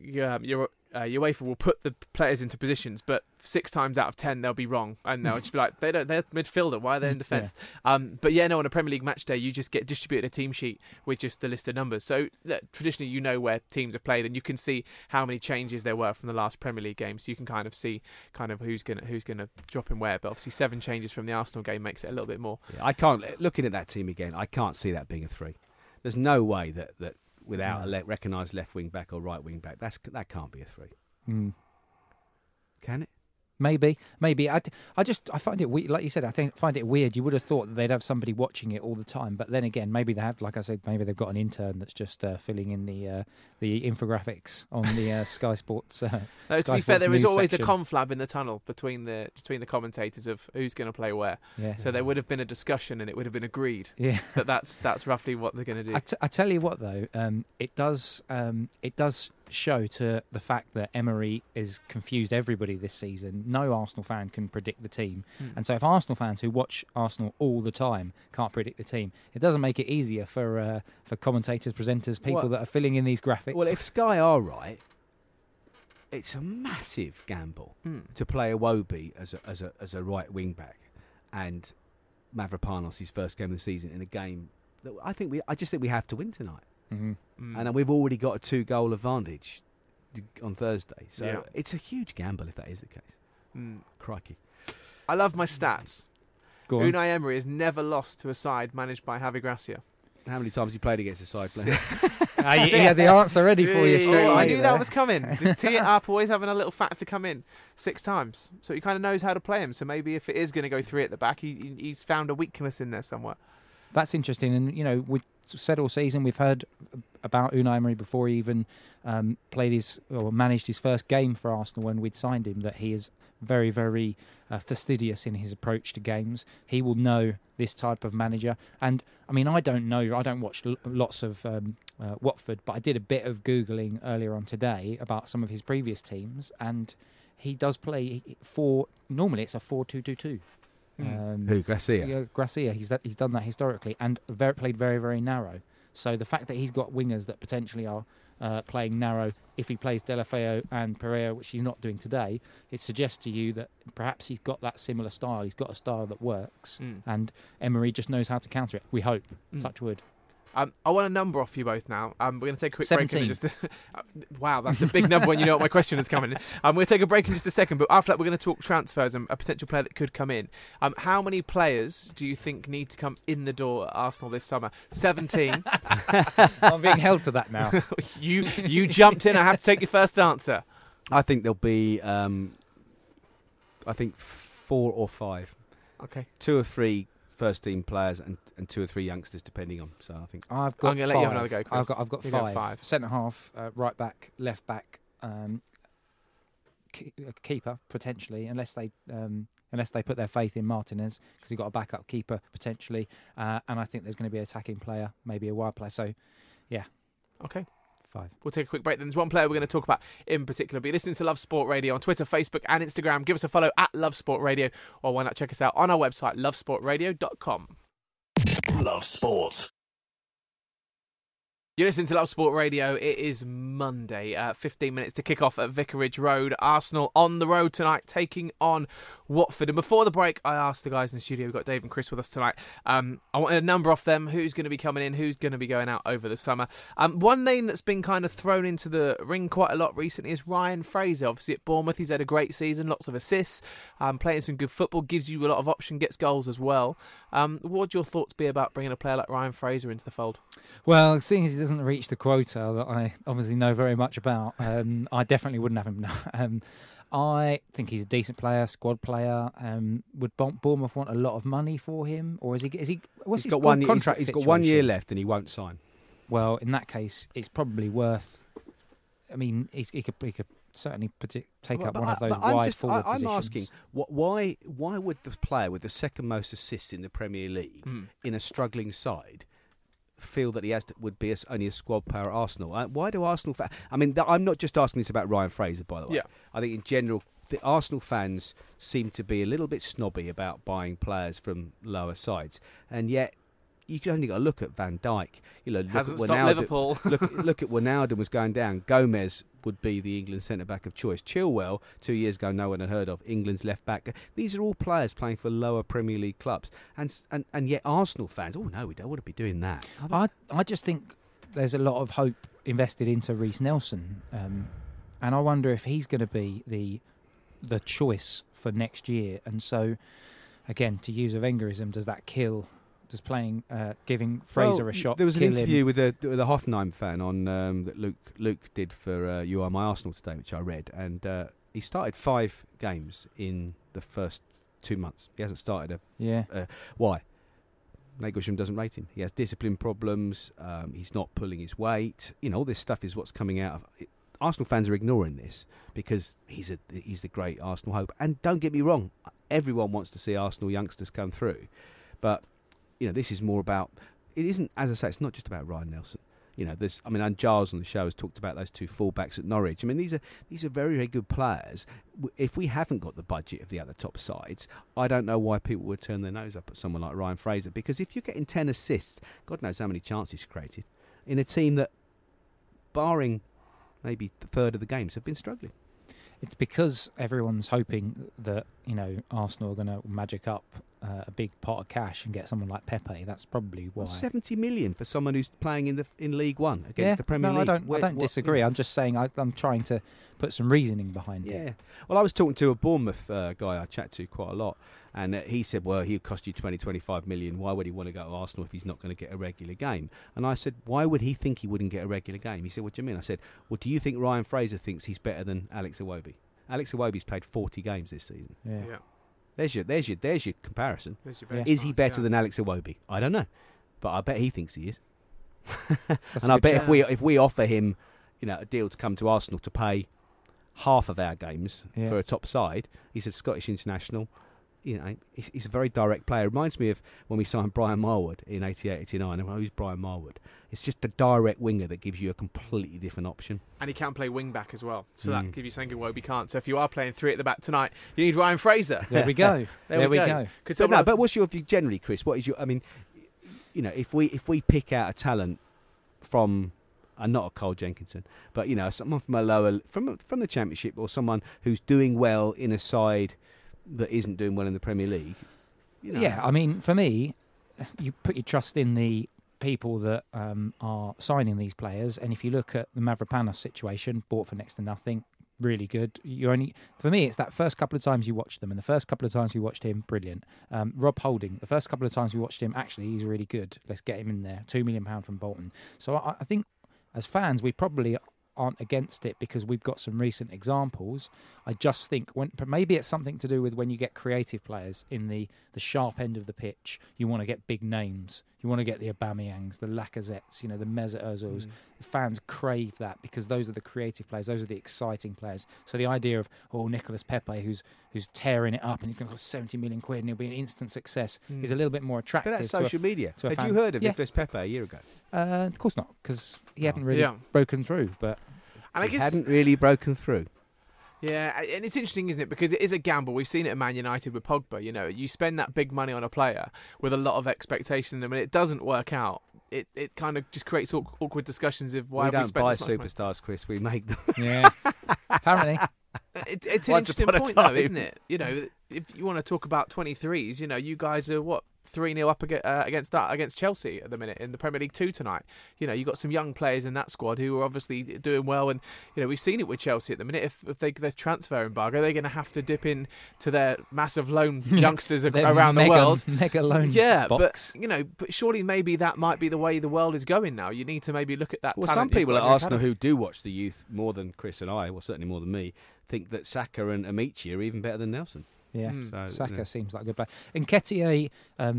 Speaker 3: UEFA will put the players into positions, but 6 times out of 10 they'll be wrong, and they'll just be like, they're midfielder. Why are they in defence? On a Premier League match day, you just get distributed a team sheet with just the list of numbers. So traditionally, you know where teams have played, and you can see how many changes there were from the last Premier League game. So you can kind of see who's gonna drop in where. But obviously, 7 changes from the Arsenal game makes it a little bit more.
Speaker 4: Yeah, I can't. Looking at that team again, I can't see that being a 3. There's no way that without a recognised left wing back or right wing back, that can't be a 3. Can it?
Speaker 5: Maybe. I find it weird. Like you said, find it weird. You would have thought that they'd have somebody watching it all the time, but then again, maybe they have. Like I said, maybe they've got an intern that's just filling in the infographics on the Sky Sports. To
Speaker 3: be fair, there is always a conflab in the tunnel between the commentators of who's going to play where.
Speaker 5: Yeah.
Speaker 3: So there would have been a discussion, and it would have been agreed.
Speaker 5: Yeah.
Speaker 3: that that's roughly what they're going to do.
Speaker 5: I tell you what, though, it does show to the fact that Emery has confused everybody this season. No Arsenal fan can predict the team. And so if Arsenal fans who watch Arsenal all the time can't predict the team, it doesn't make it easier for commentators, presenters, people that are filling in these graphics.
Speaker 4: Well, if Sky are right, it's a massive gamble to play Iwobi as a right wing back and Mavropanos his first game of the season in a game that I just think we have to win tonight. And we've already got a 2-goal advantage on Thursday. So it's a huge gamble if that is the case. Crikey.
Speaker 3: I love my stats.
Speaker 5: Go on.
Speaker 3: Unai Emery has never lost to a side managed by Javi Gracia.
Speaker 4: How many times has he played against a side player?
Speaker 3: 6.
Speaker 5: He had the answer ready for you straight away.
Speaker 3: I knew that was coming. Just tee it up, always having a little factor come in. 6 times. So he kind of knows how to play him. So maybe if it is going to go 3 at the back, he's found a weakness in there somewhere.
Speaker 5: That's interesting, and we've said all season we've heard about Unai Emery before he even managed his first game for Arsenal when we'd signed him, that he is very, very fastidious in his approach to games. He will know this type of manager, and I mean, I don't watch lots of Watford, but I did a bit of Googling earlier on today about some of his previous teams, and he does play normally it's a 4-2-2-2.
Speaker 4: Who, Gracia?
Speaker 5: Yeah, Gracia. He's done that historically and played very, very narrow. So the fact that he's got wingers that potentially are playing narrow, if he plays Deulofeu and Pereira, which he's not doing today, it suggests to you that perhaps he's got that similar style. He's got a style that works, and Emery just knows how to counter it. We hope. Touch wood.
Speaker 3: I want a number off you both now. We're going to take a quick
Speaker 5: 17.
Speaker 3: break. Wow, that's a big number when you know what my question is coming. We're going to take a break in just a second, but after that we're going to talk transfers and a potential player that could come in. How many players do you think need to come in the door at Arsenal this summer? 17.
Speaker 5: I'm being held to that now.
Speaker 3: You jumped in. I have to take your first answer.
Speaker 4: I think there'll be 4 or 5.
Speaker 3: Okay.
Speaker 4: 2 or 3 first team players and 2 or 3 youngsters, depending on. So I think
Speaker 5: I'm going to
Speaker 3: let you have another go, Chris.
Speaker 5: I've got 5. Centre half, right back, left back, keeper potentially, unless they put their faith in Martinez, because you've got a backup keeper potentially, and I think there's going to be an attacking player, maybe a wide player. So, yeah.
Speaker 3: Okay.
Speaker 5: 5.
Speaker 3: We'll take a quick break. Then there's one player we're going to talk about in particular. Be listening to Love Sport Radio on Twitter, Facebook and Instagram. Give us a follow at Love Sport Radio, or why not check us out on our website, lovesportradio.com.
Speaker 2: Love Sport.
Speaker 3: You're listening to Love Sport Radio. It is Monday, 15 minutes to kick off at Vicarage Road. Arsenal on the road tonight, taking on Watford. And before the break, I asked the guys in the studio, we've got Dave and Chris with us tonight, I wanted a number off them, who's going to be coming in, who's going to be going out over the summer. One name that's been kind of thrown into the ring quite a lot recently is Ryan Fraser. Obviously at Bournemouth, he's had a great season, lots of assists, playing some good football, gives you a lot of option, gets goals as well. What would your thoughts be about bringing a player like Ryan Fraser into the fold?
Speaker 5: Well, seeing as he doesn't reach the quota that I obviously know very much about, I definitely wouldn't have him. I think he's a decent player, squad player. Would Bournemouth want a lot of money for him, or is he? What's his contract?
Speaker 4: He's got 1 year left, and he won't sign.
Speaker 5: Well, in that case, it's probably worth. I mean, he could certainly take up one of those wide forward positions.
Speaker 4: I'm asking, why would the player with the second most assists in the Premier League in a struggling side feel that he would be only a squad player at Arsenal. Why do Arsenal fans... I mean, I'm not just asking this about Ryan Fraser, by the way.
Speaker 3: Yeah.
Speaker 4: I think in general, the Arsenal fans seem to be a little bit snobby about buying players from lower sides. And yet, you've only got to look at Van Dijk.
Speaker 3: Hasn't stopped Liverpool.
Speaker 4: look at Wijnaldum was going down. Gomez would be the England centre-back of choice. Chilwell, 2 years ago, no one had heard of. England's left-back. These are all players playing for lower Premier League clubs. And yet Arsenal fans, oh no, we don't want to be doing that.
Speaker 5: I just think there's a lot of hope invested into Reece Nelson. And I wonder if he's going to be the choice for next year. And so, again, to use a Wengerism, does that kill... Does giving Fraser a shot?
Speaker 4: There was an
Speaker 5: kill
Speaker 4: interview
Speaker 5: him?
Speaker 4: with a Hoffenheim fan on that Luke did for You Are My Arsenal today, which I read, and he started 5 games in the first 2 months. He hasn't started why? Nagelsmann doesn't rate him. He has discipline problems. He's not pulling his weight. All this stuff is what's coming out of it. Arsenal fans are ignoring this because he's the great Arsenal hope. And don't get me wrong, everyone wants to see Arsenal youngsters come through, but this is more about. It isn't, as I say, it's not just about Ryan Nelson. And Giles on the show has talked about those 2 fullbacks at Norwich. I mean, these are very, very good players. If we haven't got the budget of the other top sides, I don't know why people would turn their nose up at someone like Ryan Fraser. Because if you're getting 10 assists, God knows how many chances created in a team that, barring maybe a third of the games, have been struggling.
Speaker 5: It's because everyone's hoping that Arsenal are going to magic up a big pot of cash and get someone like Pepe. That's probably why. 70
Speaker 4: million for someone who's playing in League One against the Premier League.
Speaker 5: I don't disagree. I'm just saying I'm trying to put some reasoning behind it.
Speaker 4: Yeah. Well, I was talking to a Bournemouth guy I chat to quite a lot, and he said, well, he'd cost you 20-25 million. Why would he want to go to Arsenal if he's not going to get a regular game? And I said, why would he think he wouldn't get a regular game? He said, what do you mean? I said, well, do you think Ryan Fraser thinks he's better than Alex Iwobi? Alex Iwobi's played 40 games this season.
Speaker 5: Yeah.
Speaker 4: There's your comparison.
Speaker 3: There's your
Speaker 4: is he better than Alex Iwobi? I don't know, but I bet he thinks he is. And I bet if we offer him, a deal to come to Arsenal to pay half of our games for a top side, he's a Scottish international. He's a very direct player. It reminds me of when we signed Brian Marwood in 88-89. Who's Brian Marwood? It's just a direct winger that gives you a completely different option.
Speaker 3: And he can play wing back as well. So that gives you something Iwobi can't. So if you are playing 3 at the back tonight, you need Ryan Fraser.
Speaker 5: There we go. there we go.
Speaker 4: But what's your view generally, Chris? What is your? I mean, if we pick out a talent from. Not a Cole Jenkinson, but someone from a lower from the Championship, or someone who's doing well in a side that isn't doing well in the Premier League.
Speaker 5: Yeah, I mean, for me, you put your trust in the people that are signing these players, and if you look at the Mavropanos situation, bought for next to nothing, really good. For me, it's that first couple of times you watch them, and the first couple of times we watched him, brilliant. Rob Holding, the first couple of times we watched him, actually, he's really good. Let's get him in there. £2 million from Bolton. So I think as fans, we probably aren't against it because we've got some recent examples. I just think maybe it's something to do with when you get creative players in the sharp end of the pitch, you want to get big names. You want to get the Aubameyangs, the Lacazettes, the Mesut Ozils. The fans crave that because those are the creative players. Those are the exciting players. So the idea of, Nicolas Pepe, who's tearing it up and he's going to cost 70 million quid and he'll be an instant success, is a little bit more attractive.
Speaker 4: But that's social media. Had you heard of Nicolas Pepe a year ago?
Speaker 5: Of course not, because he hadn't really broken through. But
Speaker 3: and I guess
Speaker 4: hadn't really broken through.
Speaker 3: Yeah, and it's interesting, isn't it? Because it is a gamble. We've seen it at Man United with Pogba. You spend that big money on a player with a lot of expectation in them, and it doesn't work out. It kind of just creates awkward discussions of why
Speaker 4: we don't
Speaker 3: spent
Speaker 4: buy
Speaker 3: this much
Speaker 4: superstars,
Speaker 3: money.
Speaker 4: Chris. We make them.
Speaker 5: Yeah, apparently.
Speaker 3: It's an interesting point, though, isn't it? If you want to talk about 23s, you guys are 3-0 up against Chelsea at the minute in the Premier League 2 tonight. You've got some young players in that squad who are obviously doing well, and we've seen it with Chelsea at the minute. If their transfer embargo, they're going to have to dip in to their massive loan youngsters around the world.
Speaker 5: Mega loan box.
Speaker 3: But surely maybe that might be the way the world is going now. You need to maybe look at that.
Speaker 4: Well, some people at Arsenal who do watch the youth more than Chris and I, well, certainly more than me, think that Saka and Amici are even better than Nelson.
Speaker 5: Yeah, Saka seems like a good player. Nketiah,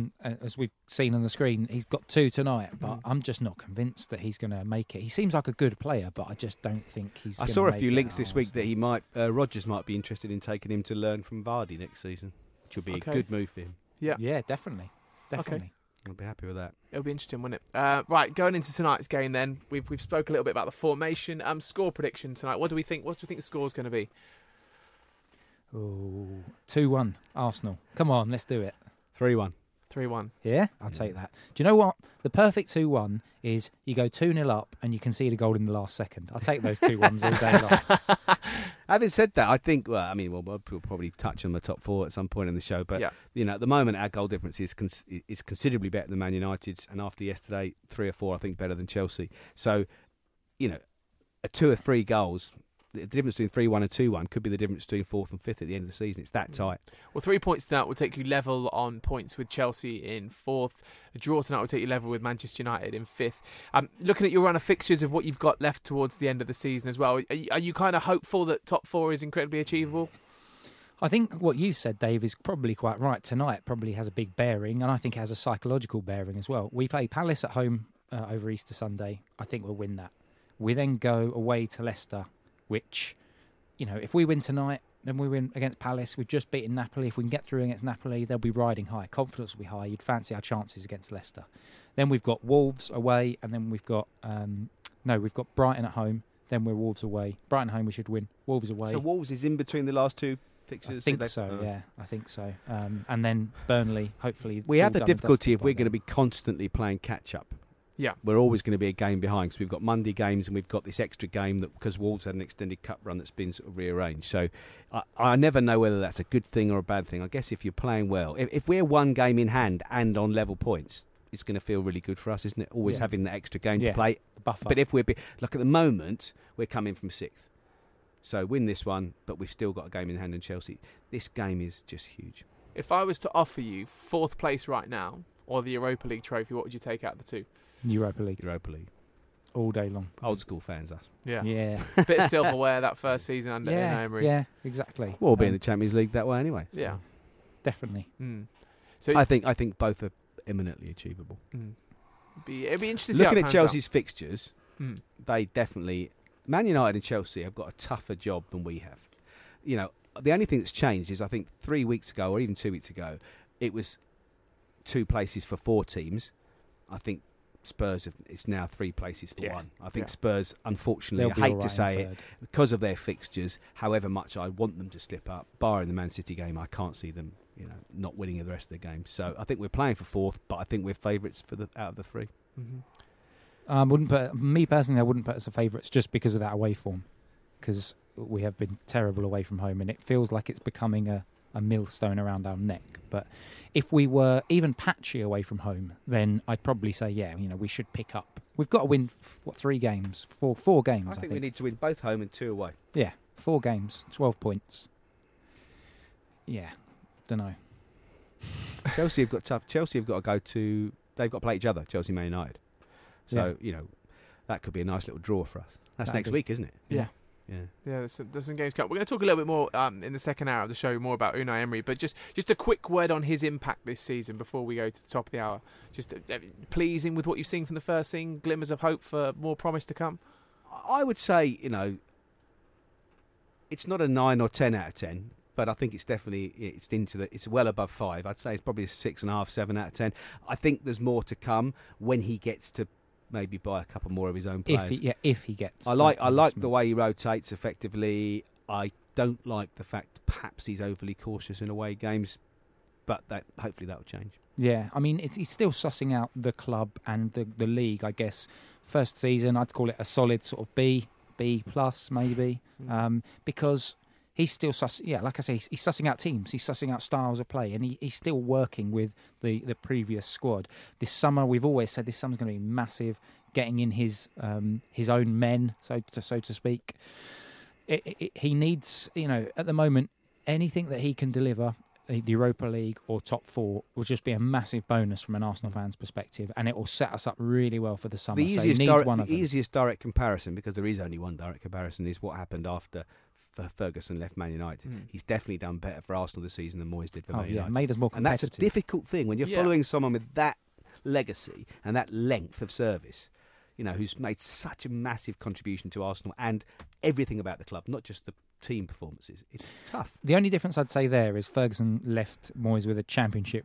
Speaker 5: as we've seen on the screen, he's got 2 tonight, but I'm just not convinced that he's going to make it. He seems like a good player, but I just don't think he's going to make it.
Speaker 4: I saw a few links this week that he Rodgers might be interested in taking him to learn from Vardy next season, which would be a good move for him.
Speaker 5: Yeah, definitely.
Speaker 3: Okay.
Speaker 4: I'll be happy with that.
Speaker 3: It'll be interesting, won't it? Right, going into tonight's game then, we've spoken a little bit about the formation. Score prediction tonight. What do we think? What do you think the score's going to be?
Speaker 5: Oh, 2-1 Arsenal. Come on, let's do it.
Speaker 4: 3-1.
Speaker 3: 3-1.
Speaker 5: Yeah, I'll take that. Do you know what? The perfect 2-1 is you go 2-0 up and you concede a goal in the last second. I'll take those 2-1s all day long.
Speaker 4: Having said that, I think, we'll probably touch on the top four at some point in the show, but, at the moment, our goal difference is considerably better than Man United's, and after yesterday, 3 or 4, I think, better than Chelsea. So, a 2 or 3 goals, the difference between 3-1 and 2-1 could be the difference between 4th and 5th at the end of the season. It's that tight.
Speaker 3: Well, 3 points tonight will take you level on points with Chelsea in 4th. A draw tonight will take you level with Manchester United in 5th. Looking at your run of fixtures of what you've got left towards the end of the season as well, are you kind of hopeful that top 4 is incredibly achievable?
Speaker 5: I think what you said, Dave, is probably quite right. Tonight probably has a big bearing, and I think it has a psychological bearing as well. We play Palace at home over Easter Sunday. I think we'll win that. We then go away to Leicester, which, if we win tonight, then we win against Palace. We've just beaten Napoli. If we can get through against Napoli, they'll be riding high. Confidence will be high. You'd fancy our chances against Leicester. Then we've got Wolves away, and then we've got we've got Brighton at home. Then we're Wolves away. Brighton home we should win. Wolves away.
Speaker 4: So Wolves is in between the last 2 fixtures?
Speaker 5: I think so. Yeah, I think so. And then Burnley, hopefully.
Speaker 4: We have the difficulty if we're going to be constantly playing catch up.
Speaker 3: Yeah,
Speaker 4: we're always going to be a game behind because we've got Monday games and we've got this extra game that because Wolves had an extended cup run that's been sort of rearranged. So I never know whether that's a good thing or a bad thing. I guess if you're playing well, if we're 1 game in hand and on level points, it's going to feel really good for us, isn't it? Always having that extra game to play.
Speaker 5: Buffer.
Speaker 4: But if look at the moment, we're coming from 6th. So win this one, but we've still got a game in hand in Chelsea. This game is just huge.
Speaker 3: If I was to offer you 4th place right now or the Europa League trophy, what would you take out of the 2?
Speaker 5: Europa League. All day long.
Speaker 4: Old school fans, us.
Speaker 5: Yeah.
Speaker 3: Bit of silverware that first season under Unai Emery.
Speaker 5: Yeah, exactly.
Speaker 4: We'll be in the Champions League that way anyway. So.
Speaker 3: Yeah.
Speaker 5: Definitely.
Speaker 3: So
Speaker 4: I think both are eminently achievable.
Speaker 3: It'd be interesting to see
Speaker 4: looking
Speaker 3: how
Speaker 4: at
Speaker 3: it pans
Speaker 4: Chelsea's fixtures, they definitely... Man United and Chelsea have got a tougher job than we have. The only thing that's changed is I think 3 weeks ago or even 2 weeks ago, it was 2 places for 4 teams. I think Spurs it's now 3 places for 1. I think Spurs, unfortunately, I hate to say it, because of their fixtures, however much I want them to slip up, barring the Man City game, I can't see them, not winning the rest of the games. So I think we're playing for 4th, but I think we're favourites out of the 3.
Speaker 5: Me personally, I wouldn't put us as favourites just because of that away form, because we have been terrible away from home, and it feels like it's becoming a millstone around our neck. But if we were even patchy away from home, then I'd probably say, we should pick up. We've got to win, 3 games? 4 games, I think.
Speaker 4: We need to win both home and 2 away.
Speaker 5: Yeah, 4 games, 12 points. Yeah, don't know.
Speaker 4: Chelsea have got tough. Chelsea have got to go to... They've got to play each other, Chelsea, Man United. So, that could be a nice little draw for us. That's next week, isn't it?
Speaker 3: Yeah.
Speaker 4: Yeah,
Speaker 3: there's some games coming. We're going to talk a little bit more in the second hour of the show, more about Unai Emery, but just a quick word on his impact this season before we go to the top of the hour. Just pleasing with what you've seen from the first scene, glimmers of hope for more promise to come?
Speaker 4: I would say, it's not a 9 or 10 out of 10, but I think it's definitely, it's well above 5. I'd say it's probably a 6.5, 7 out of 10. I think there's more to come when he gets to maybe buy a couple more of his own players.
Speaker 5: If he gets.
Speaker 4: I like the way he rotates effectively. I don't like the fact perhaps he's overly cautious in away games, but hopefully that will change.
Speaker 5: Yeah, I mean, he's still sussing out the club and the league, I guess. First season, I'd call it a solid sort of B plus maybe, because he's still like I say, he's sussing out teams, he's sussing out styles of play, and he's still working with the previous squad. This summer, we've always said this summer's going to be massive, getting in his own men, so to speak. He needs, at the moment, anything that he can deliver, the Europa League or top 4, will just be a massive bonus from an Arsenal fan's perspective, and it will set us up really well for the summer.
Speaker 4: The easiest direct comparison, because there is only one direct comparison, is what happened after Ferguson left Man United. He's definitely done better for Arsenal this season than Moyes did for Man United.
Speaker 5: Made us more competitive.
Speaker 4: And that's a difficult thing when you're following someone with that legacy and that length of service, who's made such a massive contribution to Arsenal and everything about the club, not just the team performances. It's tough.
Speaker 5: The only difference I'd say there is Ferguson left Moyes with a championship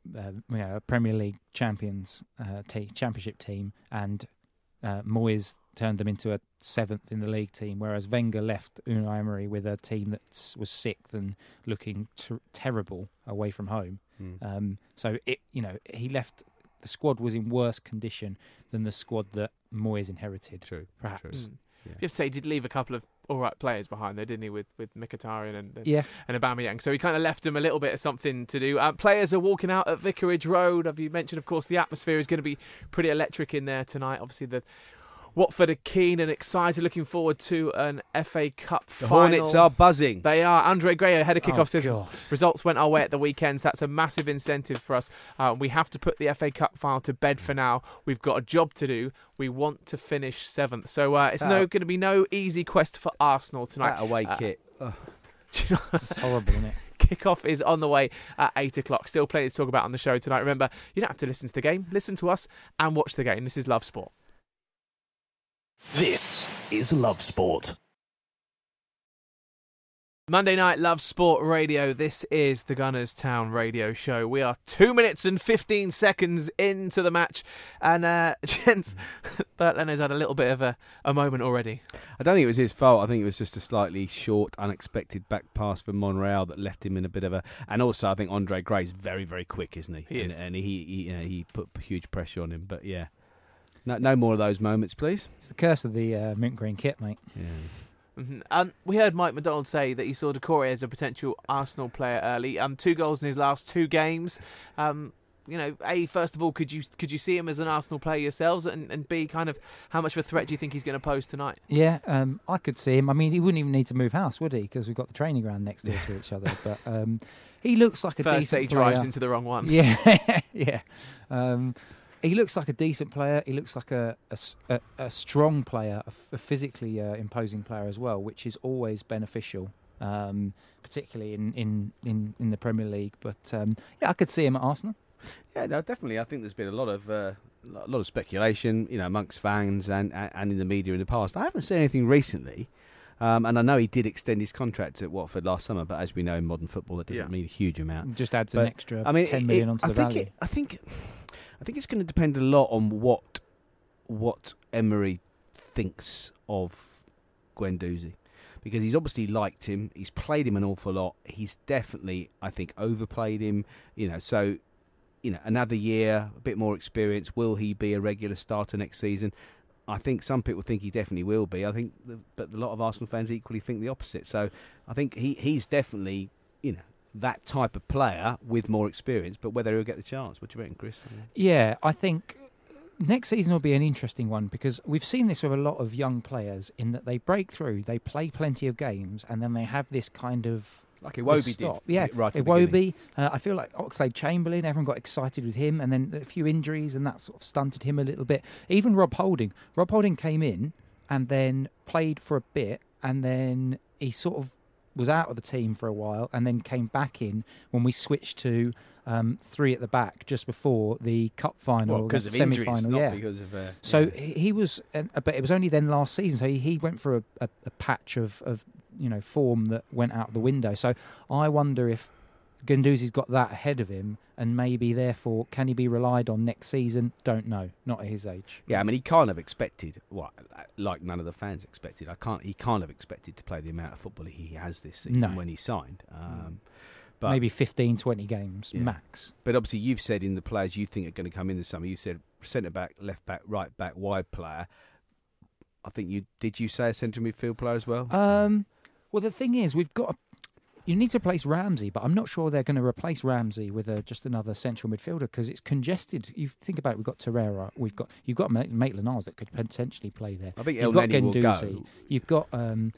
Speaker 5: a Premier League championship team, and Moyes turned them into a 7th in the league team, whereas Wenger left Unai Emery with a team that was 6th and looking terrible away from home. So he left. The squad was in worse condition than the squad that Moyes inherited.
Speaker 4: True,
Speaker 5: perhaps.
Speaker 4: True.
Speaker 3: You have to say he did leave a couple of all right players behind there, didn't he, with Mkhitaryan and Aubameyang. So he kind of left them a little bit of something to do. Players are walking out at Vicarage Road. Have you mentioned, of course, the atmosphere is going to be pretty electric in there tonight. Obviously, the Watford are keen and excited, looking forward to an FA Cup final.
Speaker 4: The Hornets are buzzing.
Speaker 3: They are. Andre Gray, head of kickoff, says
Speaker 5: God.
Speaker 3: Results went our way at the weekends. That's a massive incentive for us. We have to put the FA Cup final to bed for now. We've got a job to do. We want to finish 7th. So it's going to be no easy quest for Arsenal tonight.
Speaker 4: That away kit.
Speaker 5: It's horrible, isn't it?
Speaker 3: Kickoff is on the way at 8 o'clock. Still plenty to talk about on the show tonight. Remember, you don't have to listen to the game. Listen to us and watch the game. This is Love Sport.
Speaker 2: This is Love Sport.
Speaker 3: Monday night Love Sport Radio. This is the Gunners Town Radio Show. We are 2 minutes and 15 seconds into the match, and gents, Bert Leno's had a little bit of a moment already.
Speaker 4: I don't think it was his fault. I think it was just a slightly short, unexpected back pass from Monreal that left him in a bit of a. And also, I think Andre Gray's very, very quick, isn't he?
Speaker 3: He is,
Speaker 4: and he put huge pressure on him. But yeah. No more of those moments, please.
Speaker 5: It's the curse of the mint green kit, mate.
Speaker 4: Yeah.
Speaker 3: Mm-hmm. We heard Mike McDonald say that he saw Doucouré as a potential Arsenal player early. 2 goals in his last 2 games. First of all, could you see him as an Arsenal player yourselves, and B, kind of how much of a threat do you think he's going to pose tonight?
Speaker 5: Yeah, I could see him. I mean, he wouldn't even need to move house, would he? Because we've got the training ground next door to each other. But he looks like a
Speaker 3: First
Speaker 5: decent
Speaker 3: he
Speaker 5: player.
Speaker 3: drives into the wrong one.
Speaker 5: Yeah, yeah. He looks like a decent player. He looks like a strong player, a physically imposing player as well, which is always beneficial, particularly in the Premier League. But I could see him at Arsenal.
Speaker 4: Yeah, no, definitely. I think there's been a lot of speculation, amongst fans and in the media in the past. I haven't seen anything recently, and I know he did extend his contract at Watford last summer. But as we know in modern football, that doesn't mean a huge amount.
Speaker 5: Just adds an extra 10 million onto the value.
Speaker 4: I think it's going to depend a lot on what Emery thinks of Guendouzi, because he's obviously liked him. He's played him an awful lot. He's definitely, I think, overplayed him. So another year, a bit more experience. Will he be a regular starter next season? I think some people think he definitely will be. I think, but a lot of Arsenal fans equally think the opposite. So I think he's definitely, that type of player with more experience, but whether he'll get the chance. What do you reckon, Chris?
Speaker 5: Yeah, I think next season will be an interesting one, because we've seen this with a lot of young players in that they break through, they play plenty of games, and then they have this kind of
Speaker 4: like Iwobi did.
Speaker 5: Yeah,
Speaker 4: right at the
Speaker 5: Iwobi.
Speaker 4: beginning.
Speaker 5: I feel like Oxlade-Chamberlain, everyone got excited with him, and then a few injuries, and that sort of stunted him a little bit. Even Rob Holding. Rob Holding came in and then played for a bit, and then he sort of was out of the team for a while, and then came back in when we switched to 3 at the back just before the cup final,
Speaker 4: because of
Speaker 5: semi-final.
Speaker 4: Injuries, not
Speaker 5: yeah,
Speaker 4: because of.
Speaker 5: So he was, but it was only then last season. So he went for a patch of form that went out the window. So I wonder if Guendouzi's got that ahead of him, and maybe therefore can he be relied on next season? Don't know. Not at his age.
Speaker 4: Yeah, I mean, he can't have expected like none of the fans expected. He can't have expected to play the amount of football he has this season when he signed. But
Speaker 5: maybe 15, 20 games max.
Speaker 4: But obviously, you've said in the players you think are going to come in the summer. You said centre back, left back, right back, wide player. I think did you say a central midfield player as well?
Speaker 5: Well, the thing is, you need to replace Ramsey, but I'm not sure they're going to replace Ramsey with just another central midfielder, because it's congested. You think about it, we've got Torreira, you've got Maitland-Niles that could potentially play there.
Speaker 4: I think
Speaker 5: you've got
Speaker 4: Elneny will
Speaker 5: Guendouzi.
Speaker 4: go.
Speaker 5: You've got,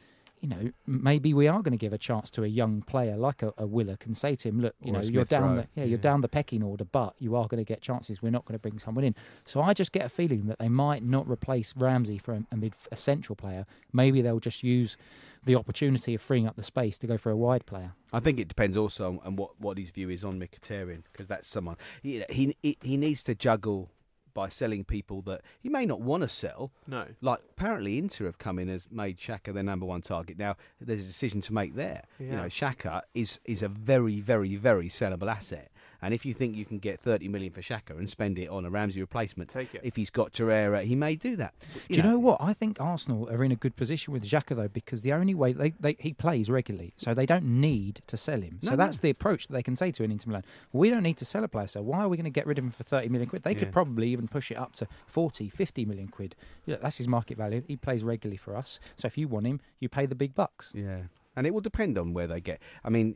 Speaker 5: maybe we are going to give a chance to a young player like a Willock and say to him, look, you're down you're down the pecking order, but you are going to get chances. We're not going to bring someone in. So I just get a feeling that they might not replace Ramsey for a central player. Maybe they'll just use the opportunity of freeing up the space to go for a wide player.
Speaker 4: I think it depends also on what his view is on Mkhitaryan, because that's someone he needs to juggle by selling people that he may not want to sell.
Speaker 3: No.
Speaker 4: Like, apparently Inter have come in as made Xhaka their number one target. Now, there's a decision to make there.
Speaker 3: Yeah.
Speaker 4: Xhaka is a very, very, very sellable asset. And if you think you can get 30 million for Xhaka and spend it on a Ramsey replacement,
Speaker 3: Take it.
Speaker 4: if he's got Torreira, he may do that.
Speaker 5: Do you know what? I think Arsenal are in a good position with Xhaka, though, because the only way he plays regularly, so they don't need to sell him. So that's the approach that they can say to an Inter Milan. We don't need to sell a player, so why are we going to get rid of him for 30 million quid? They could probably even push it up to 40, 50 million quid. That's his market value. He plays regularly for us. So if you want him, you pay the big bucks.
Speaker 4: Yeah. And it will depend on where they get. I mean,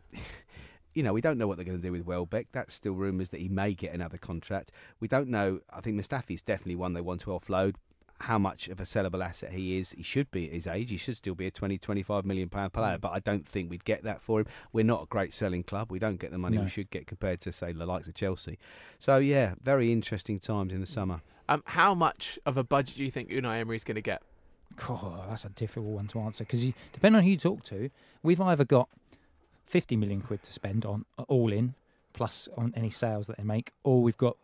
Speaker 4: we don't know what they're going to do with Welbeck. That's still rumours that he may get another contract. We don't know. I think Mustafi's definitely one they want to offload. How much of a sellable asset he is. He should be at his age. He should still be a 20, 25 million pound player, but I don't think we'd get that for him. We're not a great selling club. We don't get the money we should get compared to, say, the likes of Chelsea. So, yeah, very interesting times in the summer.
Speaker 3: How much of a budget do you think Unai Emery's going to get?
Speaker 5: Oh, that's a difficult one to answer because depending on who you talk to, we've either got 50 million quid to spend on all in, plus on any sales that they make, or we've got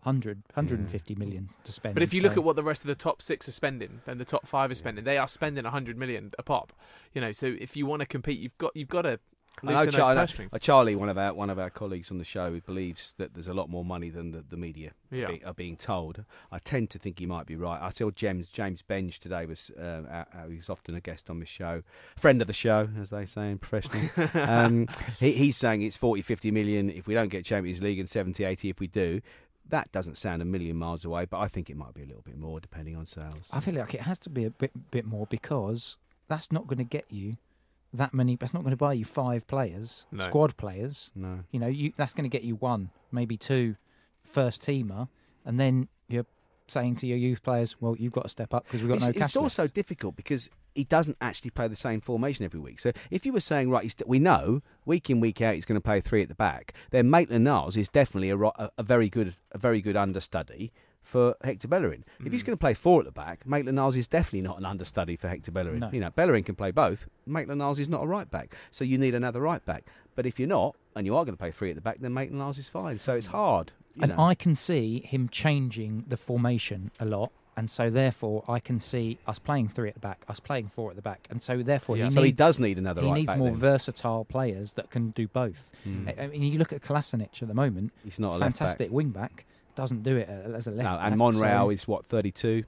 Speaker 5: 150 million to spend.
Speaker 3: But if you look at what the rest of the top 6 are spending, then the top 5 are spending. They are spending 100 million a pop. So if you want to compete, you've got to loosen those purse strings.
Speaker 4: Charlie, one of our colleagues on the show, believes that there's a lot more money than the media are being told. I tend to think he might be right. I saw James Benge today. He's often a guest on this show, friend of the show, as they say in professional. He's saying it's 40, 50 million if we don't get Champions League and 70, 80 if we do. That doesn't sound a million miles away, but I think it might be a little bit more depending on sales.
Speaker 5: I feel like it has to be a bit more because that's not going to get you that many. That's not going to buy you 5 players, squad players.
Speaker 4: No,
Speaker 5: that's going to get you 1, maybe 2 first teamer, and then you're saying to your youth players, "Well, you've got to step up because we've got no cash."
Speaker 4: It's also
Speaker 5: left.
Speaker 4: difficult because he doesn't actually play the same formation every week. So if you were saying, right, we know week in, week out he's going to play 3 at the back, then Maitland-Niles is definitely a very good understudy for Hector Bellerin. If he's going to play 4 at the back, Maitland-Niles is definitely not an understudy for Hector Bellerin.
Speaker 5: No.
Speaker 4: Bellerin can play both. Maitland-Niles is not a right back, so you need another right back. But if you're not, and you are going to play 3 at the back, then Maitland-Niles is fine. So it's hard.
Speaker 5: I can see him changing the formation a lot. And so, therefore, I can see us playing 3 at the back, us playing 4 at the back. And so, therefore,
Speaker 4: he does need another right back.
Speaker 5: He needs more
Speaker 4: then.
Speaker 5: versatile players that can do both. I mean, you look at Kolasinac at the moment.
Speaker 4: He's not a
Speaker 5: fantastic wing back. Doesn't do it as a left back.
Speaker 4: And Monreal is, 32,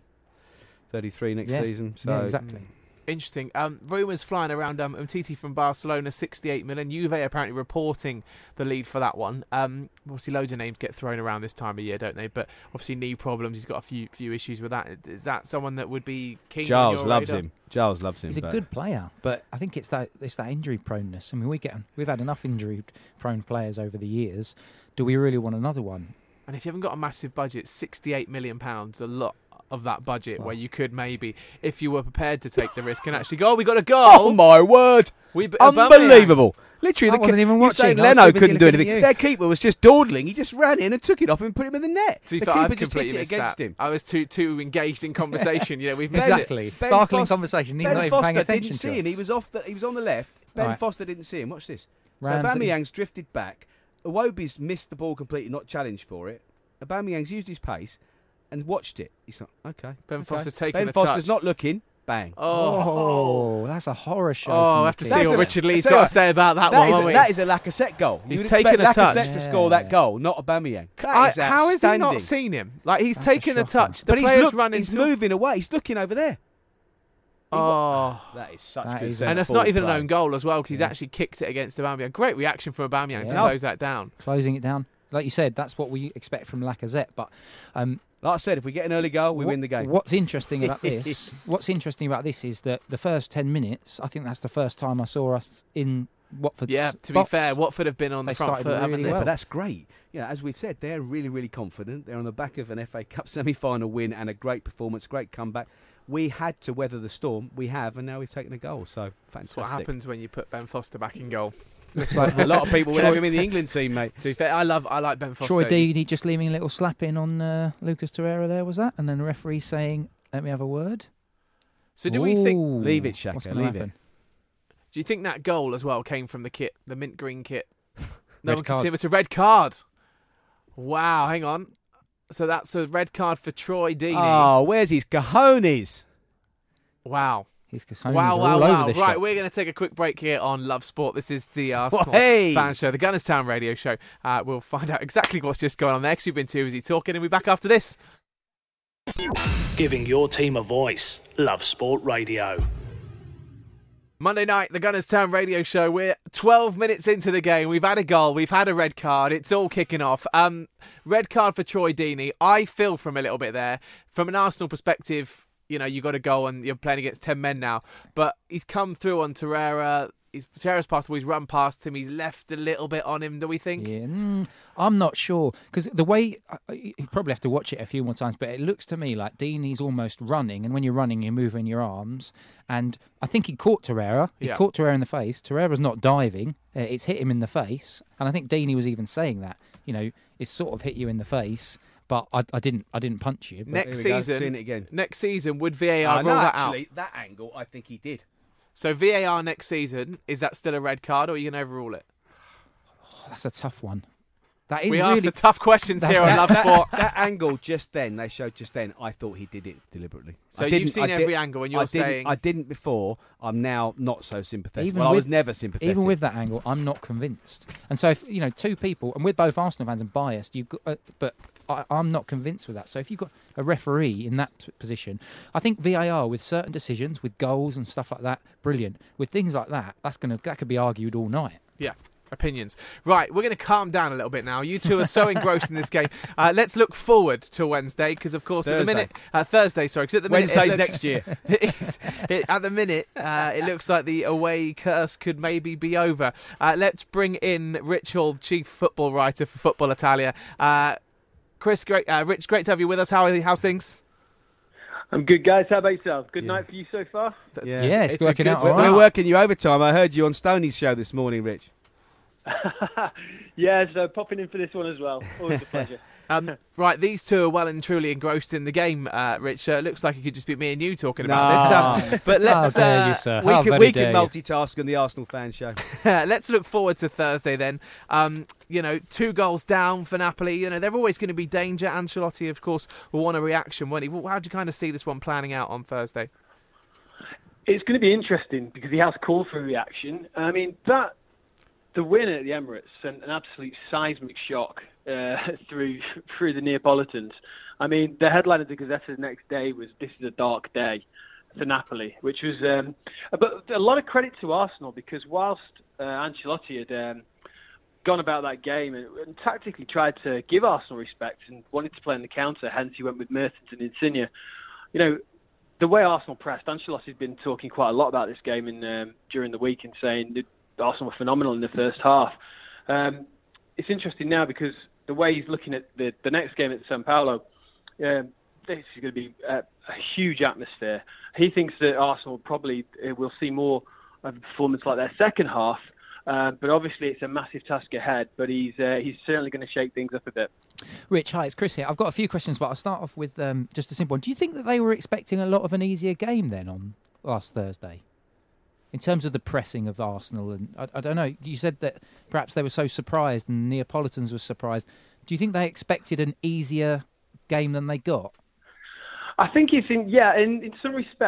Speaker 4: 33 next season. So
Speaker 5: exactly.
Speaker 3: Interesting. Rumours flying around Umtiti from Barcelona, 68 million. Juve apparently reporting the lead for that one. Obviously, loads of names get thrown around this time of year, don't they? But obviously, knee problems. He's got a few issues with that. Is that someone that would be keen?
Speaker 4: Giles
Speaker 3: on your
Speaker 4: loves
Speaker 3: radar?
Speaker 4: him. Giles loves him.
Speaker 5: He's a good player, but I think it's that injury proneness. I mean, we've had enough injury-prone players over the years. Do we really want another one?
Speaker 3: And if you haven't got a massive budget, £68 million, a lot of that budget where you could maybe, if you were prepared to take the risk and actually go, we got a goal.
Speaker 4: Oh my word! Unbelievable! Literally,
Speaker 5: I wasn't even
Speaker 4: you're saying
Speaker 5: watching.
Speaker 4: Leno couldn't do anything.
Speaker 5: You.
Speaker 4: Their keeper was just dawdling. He just ran in and took it off and put him in the net.
Speaker 3: To be
Speaker 4: The
Speaker 3: fair,
Speaker 4: keeper
Speaker 3: I've
Speaker 4: just hit
Speaker 3: completely
Speaker 4: it
Speaker 3: missed
Speaker 4: against
Speaker 3: that.
Speaker 4: him.
Speaker 3: I was too engaged in conversation. We've missed
Speaker 5: Exactly.
Speaker 3: it.
Speaker 5: Sparkling conversation. He's not
Speaker 4: Ben
Speaker 5: even paying
Speaker 4: Foster
Speaker 5: attention
Speaker 4: didn't
Speaker 5: to
Speaker 4: see him.
Speaker 5: us.
Speaker 4: He was on the left. Ben
Speaker 5: Right.
Speaker 4: Foster didn't see him. Watch this. So
Speaker 5: Ramsey.
Speaker 4: Aubameyang's drifted back. Iwobi's missed the ball completely, not challenged for it. Aubameyang's used his pace and watched it. He's like, okay.
Speaker 3: Ben
Speaker 4: okay.
Speaker 3: Foster's taking
Speaker 4: Ben
Speaker 3: a
Speaker 4: Foster's
Speaker 3: touch.
Speaker 4: not looking. Bang.
Speaker 5: Oh, that's a horror show.
Speaker 3: Oh, I have to see what Richard Lee's got to say about that one, won't we?
Speaker 4: That is a Lacazette goal.
Speaker 3: He's
Speaker 4: You would
Speaker 3: taken
Speaker 4: expect
Speaker 3: a touch.
Speaker 4: Lacazette to score that goal, not Aubameyang.
Speaker 3: How has he
Speaker 4: outstanding.
Speaker 3: not seen him? Like, he's
Speaker 5: That's
Speaker 3: taken
Speaker 5: a
Speaker 3: a touch. The
Speaker 4: But
Speaker 3: player's running.
Speaker 4: he's moving away. He's looking over there.
Speaker 3: Oh.
Speaker 4: That is such
Speaker 5: That
Speaker 4: good
Speaker 5: is-
Speaker 4: centre
Speaker 3: And that's not even an
Speaker 4: forward
Speaker 3: own goal as well, because he's actually kicked it against Aubameyang. Great reaction for Aubameyang to
Speaker 5: Yeah.
Speaker 3: close that down.
Speaker 5: Closing it down. Like you said, that's what we expect from Lacazette. But
Speaker 4: Like I said, if we get an early goal, we win the game.
Speaker 5: What's interesting about this? What's interesting about this is that the first 10 minutes, I think that's the first time I saw us in Watford's
Speaker 3: Yeah, to
Speaker 5: box.
Speaker 3: be fair, Watford have been on the
Speaker 5: They
Speaker 3: front
Speaker 5: started
Speaker 3: foot, haven't
Speaker 5: really
Speaker 3: they?
Speaker 5: well.
Speaker 4: But that's great. As we've said, they're really, really confident. They're on the back of an FA Cup semi-final win and a great performance, great comeback. We had to weather the storm. We have, and now we've taken a goal. So fantastic.
Speaker 3: That's what happens when you put Ben Foster back in goal.
Speaker 4: Looks like a lot of people would have him in the England team, mate.
Speaker 3: To be fair, I like Ben Foster.
Speaker 5: Troy Deeney just leaving a little slap in on Lucas Torreira there, was that? And then the referee saying, let me have a word.
Speaker 3: So do we think?
Speaker 5: Ooh,
Speaker 4: Leave it, Xhaka,
Speaker 5: what's gonna
Speaker 4: leave
Speaker 5: happen?
Speaker 3: Do you think that goal as well came from the kit, the mint green kit? No
Speaker 5: Red
Speaker 3: one can
Speaker 5: card.
Speaker 3: see him. It's a red card. Wow, hang on. So that's a red card for Troy Deeney.
Speaker 4: Oh, where's his cojones?
Speaker 3: Wow.
Speaker 5: His cojones
Speaker 3: Wow.
Speaker 5: are all over the
Speaker 3: Right,
Speaker 5: shop.
Speaker 3: we're going to take a quick break here on Love Sport. This is the Arsenal
Speaker 4: Hey!
Speaker 3: fan show, the Gunners Town radio show. We'll find out exactly what's just going on there because you've been too busy talking, and we'll be back after this.
Speaker 2: Giving your team a voice. Love Sport Radio.
Speaker 3: Monday night, the Gunners Town radio show. We're 12 minutes into the game. We've had a goal. We've had a red card. It's all kicking off. Red card for Troy Deeney. I feel from a little bit there. From an Arsenal perspective, you know, you got a goal and you're playing against 10 men now. But he's come through on Torreira. Torreira's passed the ball. He's run past him. He's left a little bit on him, do we think?
Speaker 5: Yeah, I'm not sure because the way you probably have to watch it a few more times, but it looks to me like Deeney's almost running, and when you're running, you're moving your arms. And I think he caught Torreira. He's caught Torreira in the face. Torreira's not diving; it's hit him in the face. And I think Deeney was even saying that. You know, it's sort of hit you in the face, but I didn't punch you. But
Speaker 3: Next
Speaker 4: Seeing
Speaker 3: season,
Speaker 4: it again.
Speaker 3: next season, would VAR roll that out?
Speaker 4: Actually, that angle, I think he did.
Speaker 3: So VAR next season, is that still a red card, or are you going to overrule it?
Speaker 5: that's a tough one. That is
Speaker 3: We
Speaker 5: really
Speaker 3: asked the tough questions here on Love Sport.
Speaker 4: That angle they showed just then, I thought he did it deliberately.
Speaker 3: So
Speaker 4: I
Speaker 3: you've
Speaker 4: didn't-
Speaker 3: seen
Speaker 4: I
Speaker 3: every
Speaker 4: did-
Speaker 3: angle and you're
Speaker 4: I didn't-
Speaker 3: saying...
Speaker 4: I didn't before. I'm now not so sympathetic.
Speaker 5: Even
Speaker 4: Well, I was
Speaker 5: with-
Speaker 4: never sympathetic.
Speaker 5: Even with that angle, I'm not convinced. And so, if, you know, two people, and we're both Arsenal fans and biased, but I'm not convinced with that. So if you've got a referee in that position, I think VAR with certain decisions, with goals and stuff like that, brilliant. With things like that, that could be argued all night.
Speaker 3: Yeah. Opinions. Right, we're going to calm down a little bit now. You two are so engrossed in this game. Let's look forward to Wednesday because, of course, at the minute... Thursday, sorry. 'Cause at the minute,
Speaker 4: Wednesday's next year.
Speaker 3: At the minute, it looks like the away curse could maybe be over. Let's bring in Rich Hall, chief football writer for Football Italia. Chris, Rich, great to have you with us. How's things?
Speaker 7: I'm good, guys. How about yourself? Good night for you so far?
Speaker 5: Yeah, it's working out
Speaker 3: good
Speaker 5: all right.
Speaker 4: We're working you overtime. I heard you on Stoney's show this morning, Rich.
Speaker 7: Yeah, so popping in for this one as well. Always a pleasure.
Speaker 3: Right, these two are well and truly engrossed in the game, Rich. It looks like it could just be me and you talking about this. But let's...
Speaker 5: How dare you, sir?
Speaker 4: We
Speaker 5: How
Speaker 4: can
Speaker 5: very dare you.
Speaker 4: multitask on the Arsenal fan show.
Speaker 3: Let's look forward to Thursday then. 2 goals down for Napoli. You know, they're always going to be danger. Ancelotti, of course, will want a reaction, won't he? Well, how do you kind of see this one planning out on Thursday?
Speaker 7: It's going to be interesting because he has called for a reaction. I mean, the win at the Emirates sent an absolute seismic shock through the Neapolitans. I mean, the headline of the Gazzetta the next day was, "This is a dark day for Napoli," which was... but a lot of credit to Arsenal because whilst Ancelotti had gone about that game and tactically tried to give Arsenal respect and wanted to play on the counter, hence he went with Mertens and Insigne, you know, the way Arsenal pressed, Ancelotti's been talking quite a lot about this game during the week and saying that Arsenal were phenomenal in the first half. It's interesting now because the way he's looking at the next game at São Paulo, this is going to be a huge atmosphere. He thinks that Arsenal probably will see more of a performance like their second half, but obviously it's a massive task ahead, but he's certainly going to shake things up a bit.
Speaker 5: Rich, hi, it's Chris here. I've got a few questions, but I'll start off with just a simple one. Do you think that they were expecting a lot of an easier game then on last Thursday? In terms of the pressing of Arsenal, and I don't know, you said that perhaps they were so surprised and the Neapolitans were surprised. Do you think they expected an easier game than they got?
Speaker 7: I think it's in some respects.